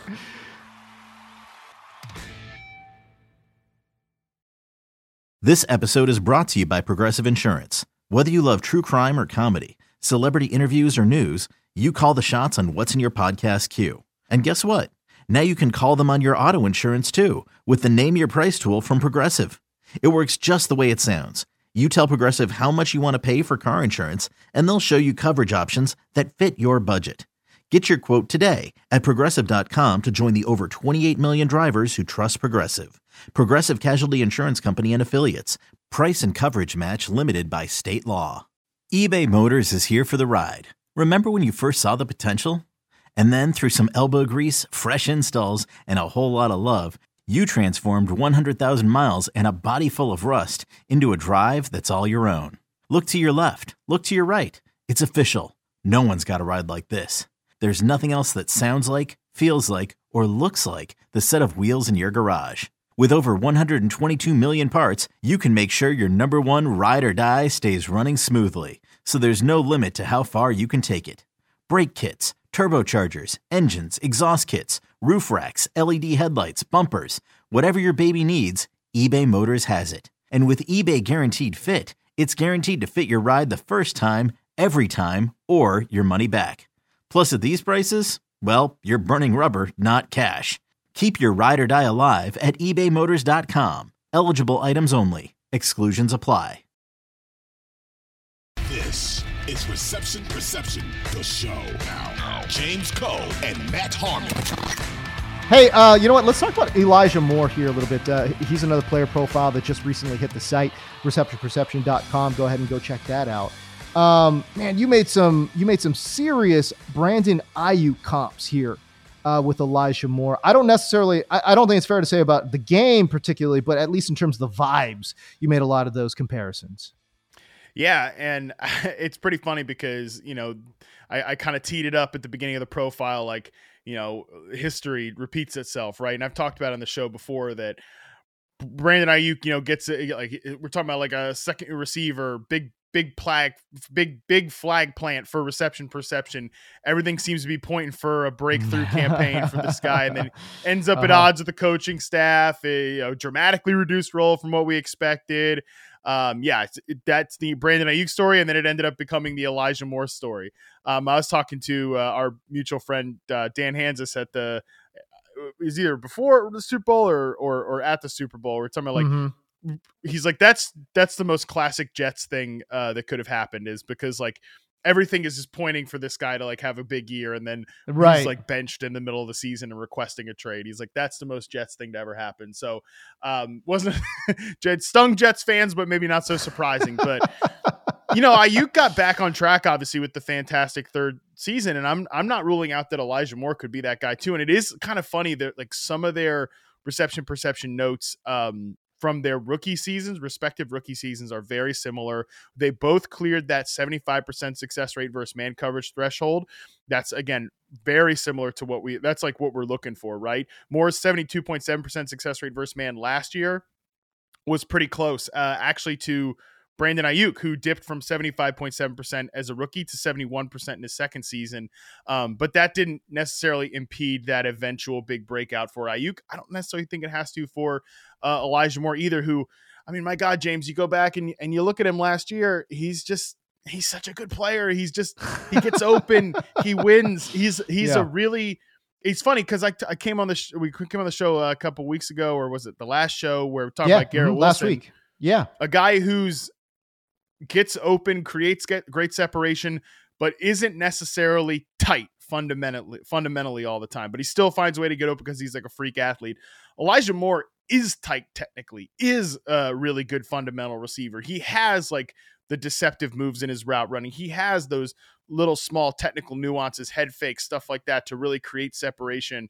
This episode is brought to you by Progressive Insurance. Whether you love true crime or comedy, celebrity interviews or news, you call the shots on what's in your podcast queue. And guess what? Now you can call them on your auto insurance too with the Name Your Price tool from Progressive. It works just the way it sounds. You tell Progressive how much you want to pay for car insurance, and they'll show you coverage options that fit your budget. Get your quote today at Progressive.com to join the over 28 million drivers who trust Progressive. Progressive Casualty Insurance Company and Affiliates. Price and coverage match limited by state law. eBay Motors is here for the ride. Remember when you first saw the potential? And then through some elbow grease, fresh installs, and a whole lot of love, you transformed 100,000 miles and a body full of rust into a drive that's all your own. Look to your left. Look to your right. It's official. No one's got a ride like this. There's nothing else that sounds like, feels like, or looks like the set of wheels in your garage. With over 122 million parts, you can make sure your number one ride or die stays running smoothly. So there's no limit to how far you can take it. Brake kits, turbochargers, engines, exhaust kits, roof racks, LED headlights, bumpers, whatever your baby needs, eBay Motors has it. And with eBay Guaranteed Fit, it's guaranteed to fit your ride the first time, every time, or your money back. Plus at these prices, well, you're burning rubber, not cash. Keep your ride or die alive at ebaymotors.com. Eligible items only. Exclusions apply. This is Reception Perception, the show. Now, James Koh and Matt Harmon. Hey, you know what? Let's talk about Elijah Moore here a little bit. He's another player profile that just recently hit the site, receptionperception.com. Go ahead and go check that out. Man, you made some serious Brandon Ayuk comps here with Elijah Moore. I don't think it's fair to say about the game particularly, but at least in terms of the vibes, you made a lot of those comparisons. Yeah, and it's pretty funny because, I kind of teed it up at the beginning of the profile, like history repeats itself, right? And I've talked about on the show before that Brandon Ayuk, gets like, we're talking about like a second receiver, big flag plant for reception perception. Everything seems to be pointing for a breakthrough campaign for this guy, and then ends up at odds with the coaching staff. A dramatically reduced role from what we expected. That's the Brandon Ayuk story, and then it ended up becoming the Elijah Moore story. I was talking to our mutual friend Dan Hansis at the is either before the Super Bowl or at the Super Bowl. We're talking about he's like, that's the most classic Jets thing that could have happened, is because like everything is just pointing for this guy to like have a big year, and then he's like benched in the middle of the season and requesting a trade. He's like, that's the most Jets thing to ever happen. So wasn't stung Jets fans, but maybe not so surprising. But Ayuk got back on track, obviously, with the fantastic third season, and I'm not ruling out that Elijah Moore could be that guy too. And it is kind of funny that like some of their reception perception notes from their respective rookie seasons are very similar. They both cleared that 75% success rate versus man coverage threshold. That's, again, very similar to that's like what we're looking for, right? Moore's 72.7% success rate versus man last year was pretty close, actually, to Brandon Ayuk, who dipped from 75.7% as a rookie to 71% in his second season. But that didn't necessarily impede that eventual big breakout for Ayuk. I don't necessarily think it has to for Elijah Moore either, who, I mean, my God, James, you go back and you look at him last year, he's such a good player. He gets open, he wins. He's it's funny because we came on the show a couple weeks ago, or was it the last show, where we're talking about Garrett Wilson last week. Yeah. A guy who's gets open, creates great separation, but isn't necessarily tight fundamentally all the time, but he still finds a way to get open because he's like a freak athlete. Elijah Moore is tight technically, is a really good fundamental receiver. He has like the deceptive moves in his route running. He has those little small technical nuances, head fakes, stuff like that to really create separation.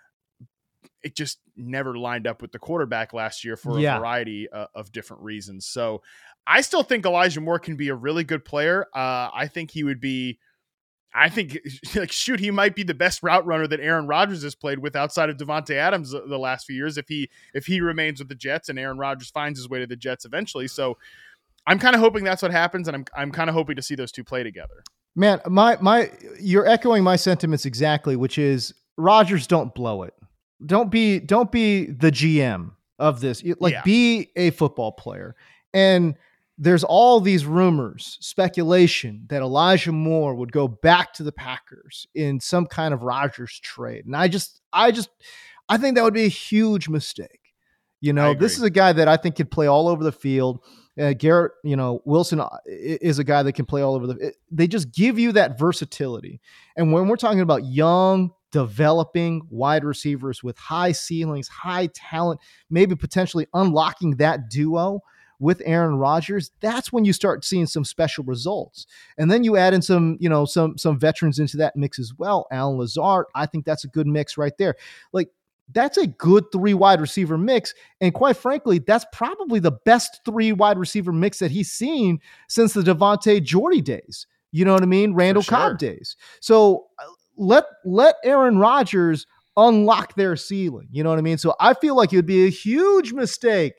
It just never lined up with the quarterback last year for a variety of different reasons. So I still think Elijah Moore can be a really good player. I think he might be the best route runner that Aaron Rodgers has played with outside of Devontae Adams the last few years, if he remains with the Jets and Aaron Rodgers finds his way to the Jets eventually. So I'm kind of hoping that's what happens, and I'm kind of hoping to see those two play together. Man, you're echoing my sentiments exactly, which is Rodgers, don't blow it. Don't be the GM of this. Be a football player. And there's all these rumors, speculation that Elijah Moore would go back to the Packers in some kind of Rodgers trade. And I think that would be a huge mistake. This is a guy that I think could play all over the field. Garrett, Wilson is a guy that can play all over they just give you that versatility. And when we're talking about young, developing wide receivers with high ceilings, high talent, maybe potentially unlocking that duo with Aaron Rodgers, that's when you start seeing some special results. And then you add in some veterans into that mix as well. Allen Lazard, I think that's a good mix right there. Like, that's a good 3 wide receiver mix. And quite frankly, that's probably the best 3 wide receiver mix that he's seen since the Devontae Jordy days. You know what I mean? Randall Cobb days. So let Aaron Rodgers unlock their ceiling. You know what I mean? So I feel like it would be a huge mistake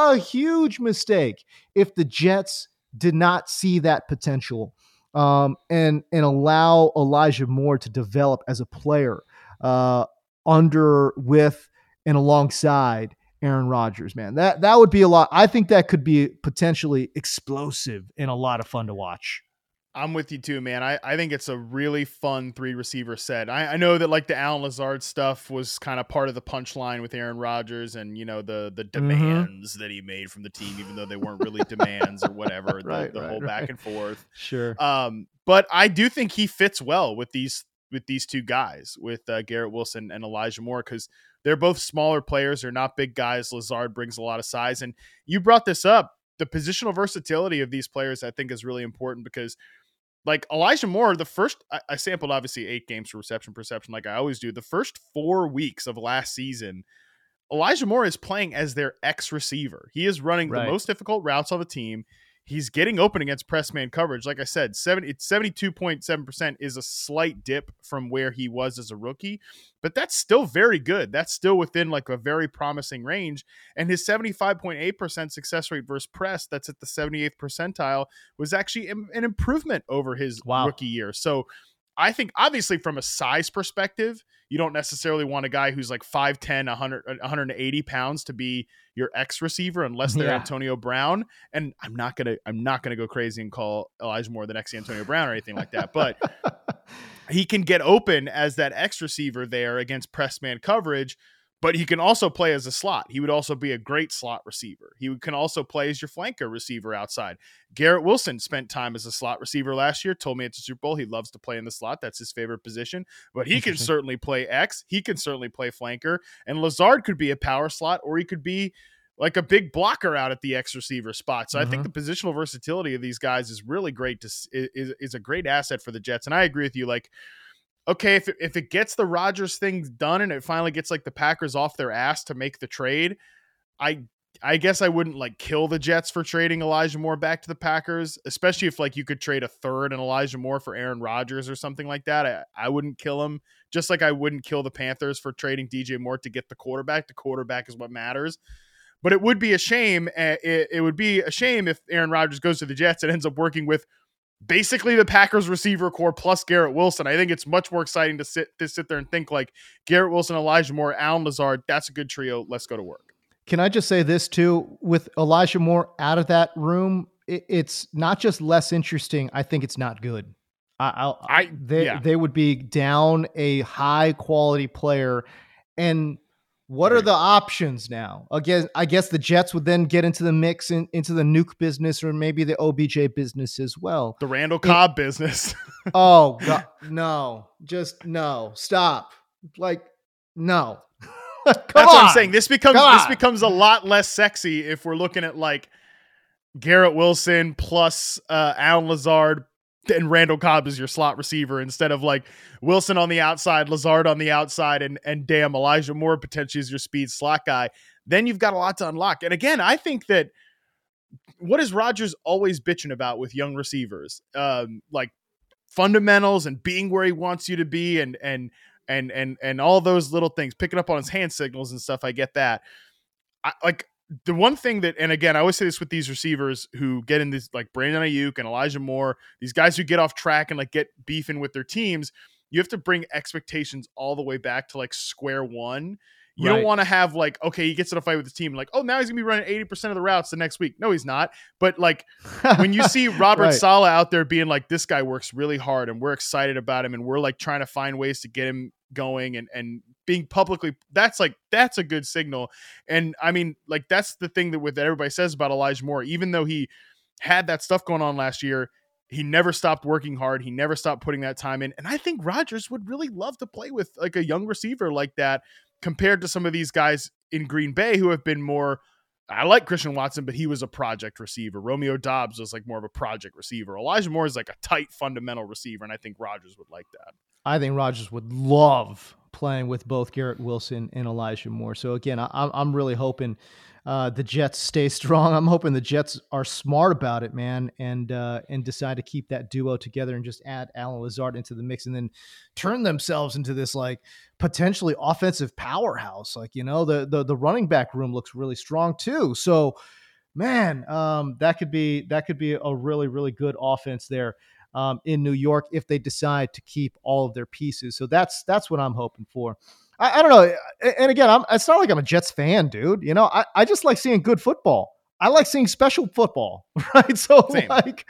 if the Jets did not see that potential and allow Elijah Moore to develop as a player under, with, and alongside Aaron Rodgers. Man, that would be a lot. I think that could be potentially explosive and a lot of fun to watch. I'm with you too, man. I think it's a really fun 3 receiver set. I know that like the Allen Lazard stuff was kind of part of the punchline with Aaron Rodgers and, the demands that he made from the team, even though they weren't really demands or whatever, the whole back and forth. Sure. But I do think he fits well with these 2 guys, with Garrett Wilson and Elijah Moore, because they're both smaller players. They're not big guys. Lazard brings a lot of size. And you brought this up. The positional versatility of these players, I think, is really important because, like Elijah Moore, I sampled obviously 8 games for reception perception, like I always do. The first 4 weeks of last season, Elijah Moore is playing as their X receiver. He is running the most difficult routes on the team. he's getting open against press man coverage. Like I said, 72.7% is a slight dip from where he was as a rookie, but that's still very good. That's still within like a very promising range. And his 75.8% success rate versus press, that's at the 78th percentile, was actually an improvement over his rookie year. So I think obviously from a size perspective, you don't necessarily want a guy who's like 5'10", 180 pounds to be your X receiver unless they're Antonio Brown. And I'm not gonna go crazy and call Elijah Moore the next Antonio Brown or anything like that. But he can get open as that X receiver there against press man coverage. But he can also play as a slot. He would also be a great slot receiver. He can also play as your flanker receiver outside. Garrett Wilson spent time as a slot receiver last year, told me at the Super Bowl he loves to play in the slot. That's his favorite position. But he can certainly play X. He can certainly play flanker. And Lazard could be a power slot, or he could be like a big blocker out at the X receiver spot. So I think the positional versatility of these guys is really great. Is a great asset for the Jets. And I agree with you. Like, okay, if it gets the Rodgers thing done and it finally gets like the Packers off their ass to make the trade, I guess I wouldn't like kill the Jets for trading Elijah Moore back to the Packers, especially if like you could trade a third and Elijah Moore for Aaron Rodgers or something like that. I wouldn't kill him, just like I wouldn't kill the Panthers for trading DJ Moore to get the quarterback. The quarterback is what matters. But it would be a shame. It would be a shame if Aaron Rodgers goes to the Jets and ends up working with basically the Packers receiver core plus Garrett Wilson. I think it's much more exciting to sit there and think like Garrett Wilson, Elijah Moore, Allen Lazard. That's a good trio. Let's go to work. Can I just say this too? With Elijah Moore out of that room, it's not just less interesting. I think it's not good. They would be down a high quality player. And what are the options now? Again, I guess the Jets would then get into the mix, into the nuke business, or maybe the OBJ business as well. The Randall Cobb business. Oh, God, no. Just no. Stop. Like, no. That's what I'm saying. This becomes a lot less sexy if we're looking at like Garrett Wilson plus Allen Lazard and Randall Cobb is your slot receiver instead of like Wilson on the outside, Lazard on the outside, and damn, Elijah Moore potentially is your speed slot guy. Then you've got a lot to unlock. And again, I think that what is Rodgers always bitching about with young receivers? Like fundamentals and being where he wants you to be and all those little things, picking up on his hand signals and stuff. I get that. The one thing that, and again, I always say this with these receivers who get in this, like Brandon Ayuk and Elijah Moore, these guys who get off track and like get beefing with their teams, you have to bring expectations all the way back to like square one. You don't want to have like, okay, he gets in a fight with the team, like, oh, now he's gonna be running 80% of the routes the next week. No, he's not. But like when you see Robert Saleh out there being like, this guy works really hard and we're excited about him and we're like trying to find ways to get him going and being publicly, that's a good signal. And I mean, like, that's the thing that everybody says about Elijah Moore, even though he had that stuff going on last year, he never stopped working hard. He never stopped putting that time in. And I think Rodgers would really love to play with like a young receiver like that compared to some of these guys in Green Bay who have been more, I like Christian Watson, but he was a project receiver. Romeo Doubs was like more of a project receiver. Elijah Moore is like a tight fundamental receiver. And I think Rodgers would like that. I think Rodgers would love playing with both Garrett Wilson and Elijah Moore. So again, I'm really hoping the Jets stay strong. I'm hoping the Jets are smart about it, man, and decide to keep that duo together and just add Allen Lazard into the mix and then turn themselves into this like potentially offensive powerhouse. Like, you know, the running back room looks really strong too. So, man, that could be a really, really good offense there. In New York, if they decide to keep all of their pieces. So that's what I'm hoping for. I don't know. And again, it's not like I'm a Jets fan, dude. You know, I just like seeing good football. I like seeing special football, right? So Same. Like,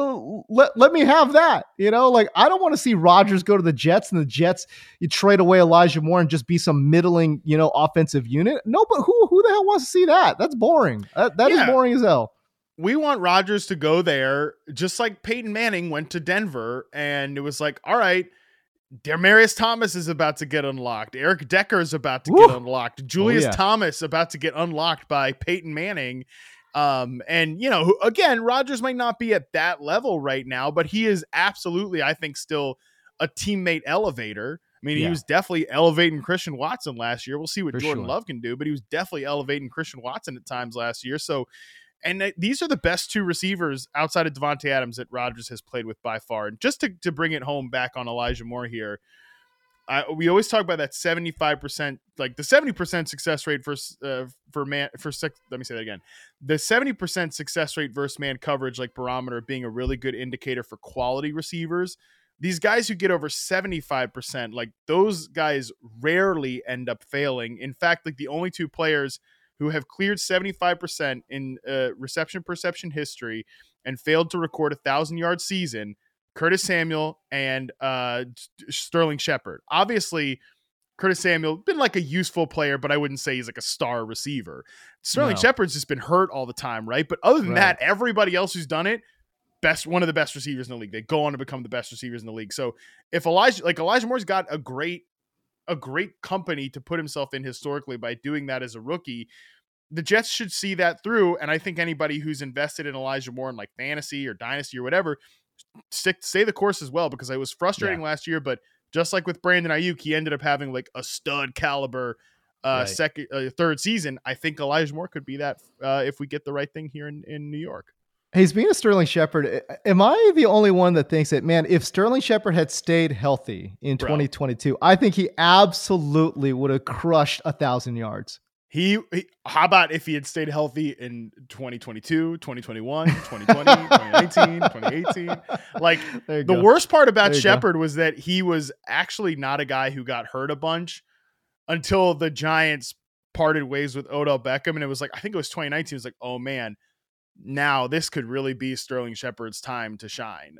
let me have that, you know, like I don't want to see Rodgers go to the Jets and the Jets, you trade away Elijah Moore and just be some middling, you know, offensive unit. No, but who the hell wants to see that? That's boring. That is boring as hell. We want Rodgers to go there, just like Peyton Manning went to Denver, and it was like, all right, Demaryius Thomas is about to get unlocked. Eric Decker is about to get unlocked. Julius Thomas about to get unlocked by Peyton Manning. And, you know, again, Rodgers might not be at that level right now, but he is absolutely, I think, still a teammate elevator. I mean, he was definitely elevating Christian Watson last year. We'll see what Jordan Love can do, but he was definitely elevating Christian Watson at times last year. So, And these are the best two receivers outside of Devontae Adams that Rodgers has played with by far. And just to bring it home back on Elijah Moore here, we always talk about that 75%, like the 70% success rate let me say that again. The 70% success rate versus man coverage, like barometer, being a really good indicator for quality receivers. These guys who get over 75%, like those guys rarely end up failing. In fact, like the only two players who have cleared 75% in reception perception history and failed to record 1,000-yard season, Curtis Samuel and Sterling Shepard. Obviously, Curtis Samuel been like a useful player, but I wouldn't say he's like a star receiver. Sterling Shepard's just been hurt all the time, right? But other than that, everybody else who's done it, one of the best receivers in the league. They go on to become the best receivers in the league. So if Elijah Moore's got a great company to put himself in historically by doing that as a rookie, the Jets should see that through. And I think anybody who's invested in Elijah Moore in like fantasy or dynasty or whatever, stay the course as well, because it was frustrating last year, but just like with Brandon Ayuk, he ended up having like a stud caliber third season. I think Elijah Moore could be that if we get the right thing here in New York. He's being a Sterling Shepard. Am I the only one that thinks that, man, if Sterling Shepard had stayed healthy in 2022, I think he absolutely would have crushed 1,000 yards. How about if he had stayed healthy in 2022, 2021, 2020, 2019, 2018? Like the worst part about Shepard was that he was actually not a guy who got hurt a bunch until the Giants parted ways with Odell Beckham. And it was like, I think it was 2019. It was like, oh man, now this could really be Sterling Shepard's time to shine.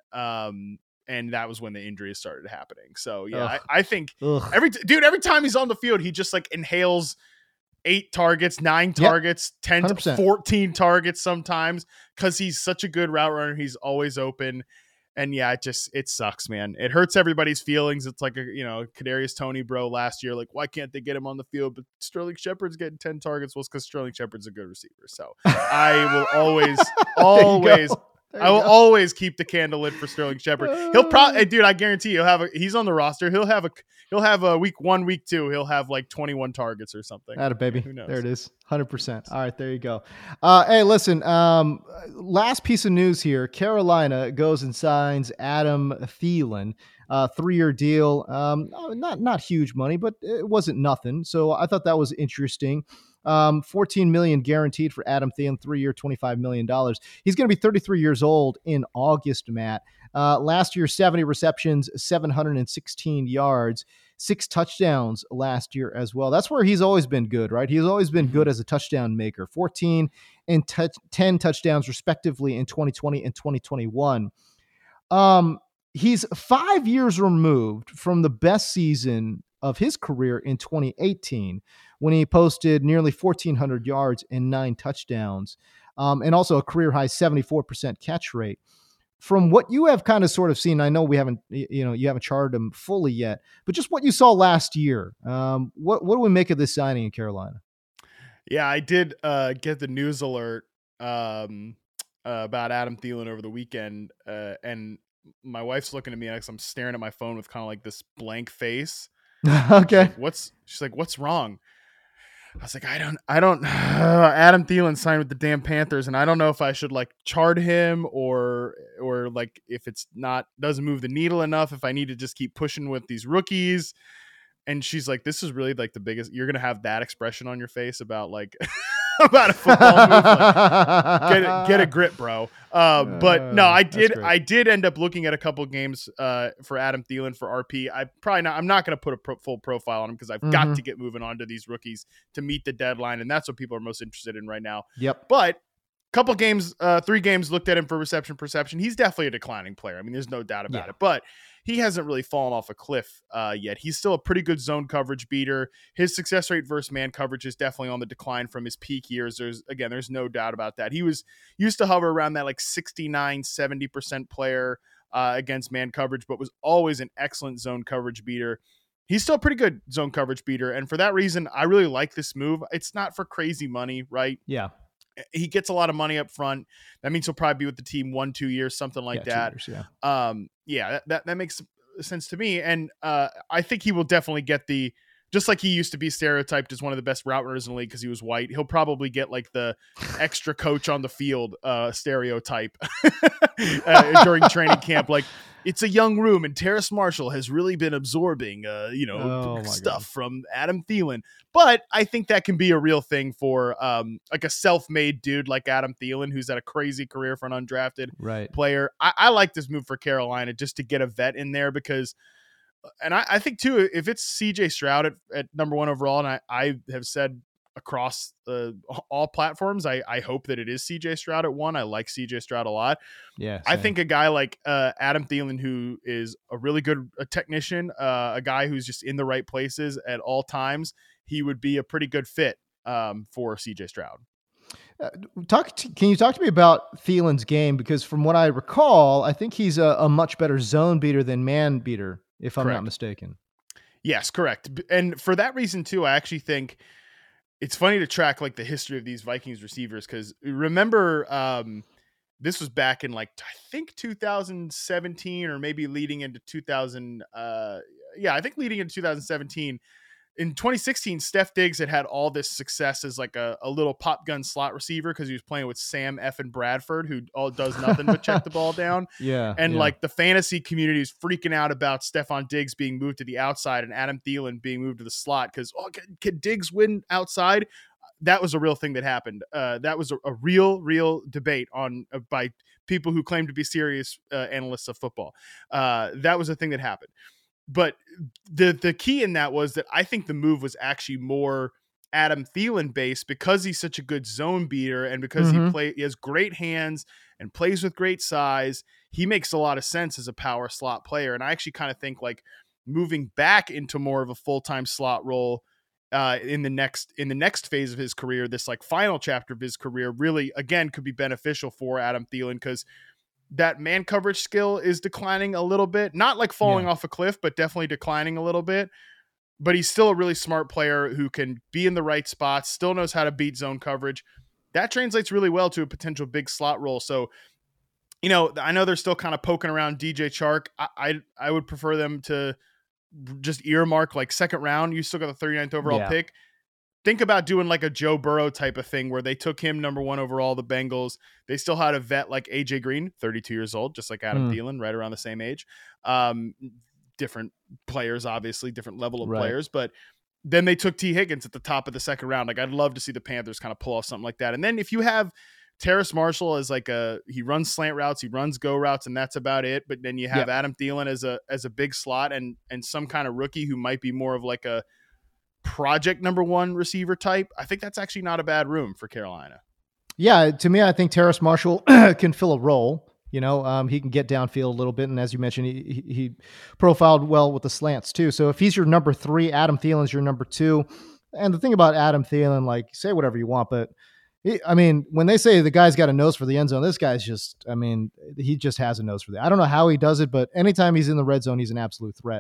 And that was when the injuries started happening. So yeah, I think every time he's on the field, he just like inhales 8 targets, 9 targets, 10 to 14 targets sometimes, because he's such a good route runner. He's always open. And yeah, it sucks, man. It hurts everybody's feelings. It's like Kadarius Toney bro last year. Like, why can't they get him on the field? But Sterling Shepard's getting 10 targets. Well, it's because Sterling Shepard's a good receiver. So I will always keep the candle lit for Sterling Shepard. He'll probably, dude, I guarantee he's on the roster. He'll have a week 1, week 2. He'll have like 21 targets or something. Atta baby. Who knows? There it is. 100%. All right, there you go. Hey, listen, last piece of news here. Carolina goes and signs Adam Thielen, 3-year deal. Not huge money, but it wasn't nothing. So I thought that was interesting. $14 million guaranteed for Adam Thielen, 3-year, $25 million. He's going to be 33 years old in August, Matt. Last year, 70 receptions, 716 yards, 6 touchdowns last year as well. That's where he's always been good, right? He's always been good as a touchdown maker. 14 and 10 touchdowns respectively in 2020 and 2021. He's 5 years removed from the best season of his career in 2018, when he posted nearly 1,400 yards and 9 touchdowns, and also a career high 74% catch rate. From what you have kind of sort of seen, I know you haven't charted him fully yet, but just what you saw last year, what do we make of this signing in Carolina? Yeah, I did get the news alert about Adam Thielen over the weekend, and my wife's looking at me as I'm staring at my phone with kind of like this blank face. Okay. She's like, what's wrong? I was like, I don't, Adam Thielen signed with the damn Panthers, and I don't know if I should like chart him or like if it's doesn't move the needle enough, if I need to just keep pushing with these rookies. And she's like, this is really like the biggest, you're going to have that expression on your face about like, about a football move. Like, get a grip, bro. But no, I did end up looking at a couple games for Adam Thielen for RP. I'm not going to put a full profile on him because I've got to get moving on to these rookies to meet the deadline. And that's what people are most interested in right now. Yep. But couple games, 3 games looked at him for reception perception. He's definitely a declining player. I mean, there's no doubt about it, but he hasn't really fallen off a cliff yet. He's still a pretty good zone coverage beater. His success rate versus man coverage is definitely on the decline from his peak years. There's no doubt about that. He used to hover around that like 69, 70% player against man coverage, but was always an excellent zone coverage beater. He's still a pretty good zone coverage beater. And for that reason, I really like this move. It's not for crazy money, right? Yeah. He gets a lot of money up front. That means he'll probably be with the team 1-2 years, something like that. 2 years, that makes sense to me. And I think he will definitely get the just like he used to be stereotyped as one of the best route runners in the league because he was white. He'll probably get like the extra coach on the field stereotype during training camp. Like, it's a young room, and Terrace Marshall has really been absorbing, stuff from Adam Thielen. But I think that can be a real thing for like a self-made dude like Adam Thielen, who's had a crazy career for an undrafted player. I like this move for Carolina just to get a vet in there because, and I think too, if it's CJ Stroud at number 1 overall, and I have said across all platforms, I hope that it is CJ Stroud at 1. I like CJ Stroud a lot. Yeah, I think a guy like Adam Thielen, who is a really good technician, a guy who's just in the right places at all times, he would be a pretty good fit for CJ Stroud. Can you talk to me about Thielen's game? Because from what I recall, I think he's a much better zone beater than man beater, if I'm not mistaken. Yes, correct. And for that reason too, I actually think it's funny to track like the history of these Vikings receivers. Cause remember, this was back in like, I think 2017 or maybe leading into 2017. In 2016, Steph Diggs had all this success as like a little pop gun slot receiver because he was playing with Sam effing Bradford, who all does nothing but check the ball down. Like the fantasy community is freaking out about Stephon Diggs being moved to the outside and Adam Thielen being moved to the slot because can Diggs win outside? That was a real thing that happened. That was a real debate by people who claim to be serious analysts of football. That was a thing that happened. But the key in that was that I think the move was actually more Adam Thielen based because he's such a good zone beater and because he has great hands and plays with great size. He makes a lot of sense as a power slot player. And I actually kind of think like moving back into more of a full-time slot role in the next phase of his career, this like final chapter of his career really, again, could be beneficial for Adam Thielen because that man coverage skill is declining a little bit, not like falling off a cliff, but definitely declining a little bit. But he's still a really smart player who can be in the right spots, still knows how to beat zone coverage. That translates really well to a potential big slot role. So, I know they're still kind of poking around DJ Chark. I would prefer them to just earmark like second round. You still got the 39th overall pick. Think about doing like a Joe Burrow type of thing where they took him number 1 overall, the Bengals. They still had a vet like AJ Green, 32 years old, just like Adam Thielen, right around the same age. Different players, obviously, different level of players. But then they took T. Higgins at the top of the second round. Like, I'd love to see the Panthers kind of pull off something like that. And then if you have Terrace Marshall as like he runs slant routes, he runs go routes, and that's about it. But then you have Adam Thielen as a big slot and some kind of rookie who might be more of like a project number 1 receiver type. I think that's actually not a bad room for Carolina. Yeah, to me, I think Terrace Marshall can fill a role. He can get downfield a little bit, and as you mentioned, he profiled well with the slants too. So if he's your number 3, Adam Thielen's your number 2. And the thing about Adam Thielen, like, say whatever you want, but when they say the guy's got a nose for the end zone, this guy's just, he just has a nose for that. I don't know how he does it, but anytime he's in the red zone, he's an absolute threat.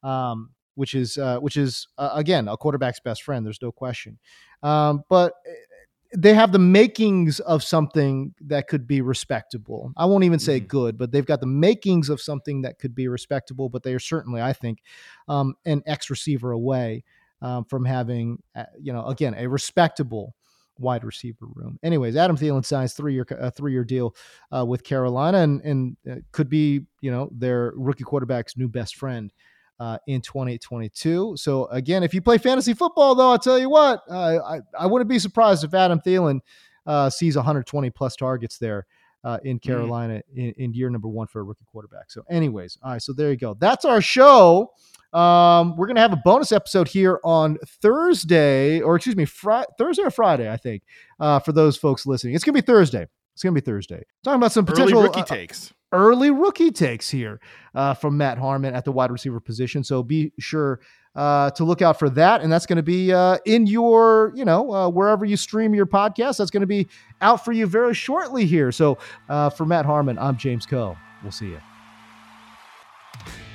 Which is again, a quarterback's best friend. There's no question. But they have the makings of something that could be respectable. I won't even say good, but they've got the makings of something that could be respectable, but they are certainly, I think, an X receiver away from having, again, a respectable wide receiver room. Anyways, Adam Thielen signs a 3-year deal with Carolina and could be, their rookie quarterback's new best friend in 2022. So again, if you play fantasy football, though, I'll tell you what, I wouldn't be surprised if Adam Thielen sees 120 plus targets there in Carolina in year number 1 for a rookie quarterback. So anyways, all right, so there you go. That's our show. We're going to have a bonus episode here on Thursday or Friday, I think, for those folks listening. It's going to be Thursday. Talking about some potential early rookie takes here from Matt Harmon at the wide receiver position. So be sure to look out for that. And that's going to be in your, wherever you stream your podcast. That's going to be out for you very shortly here. So for Matt Harmon, I'm James Coe. We'll see you.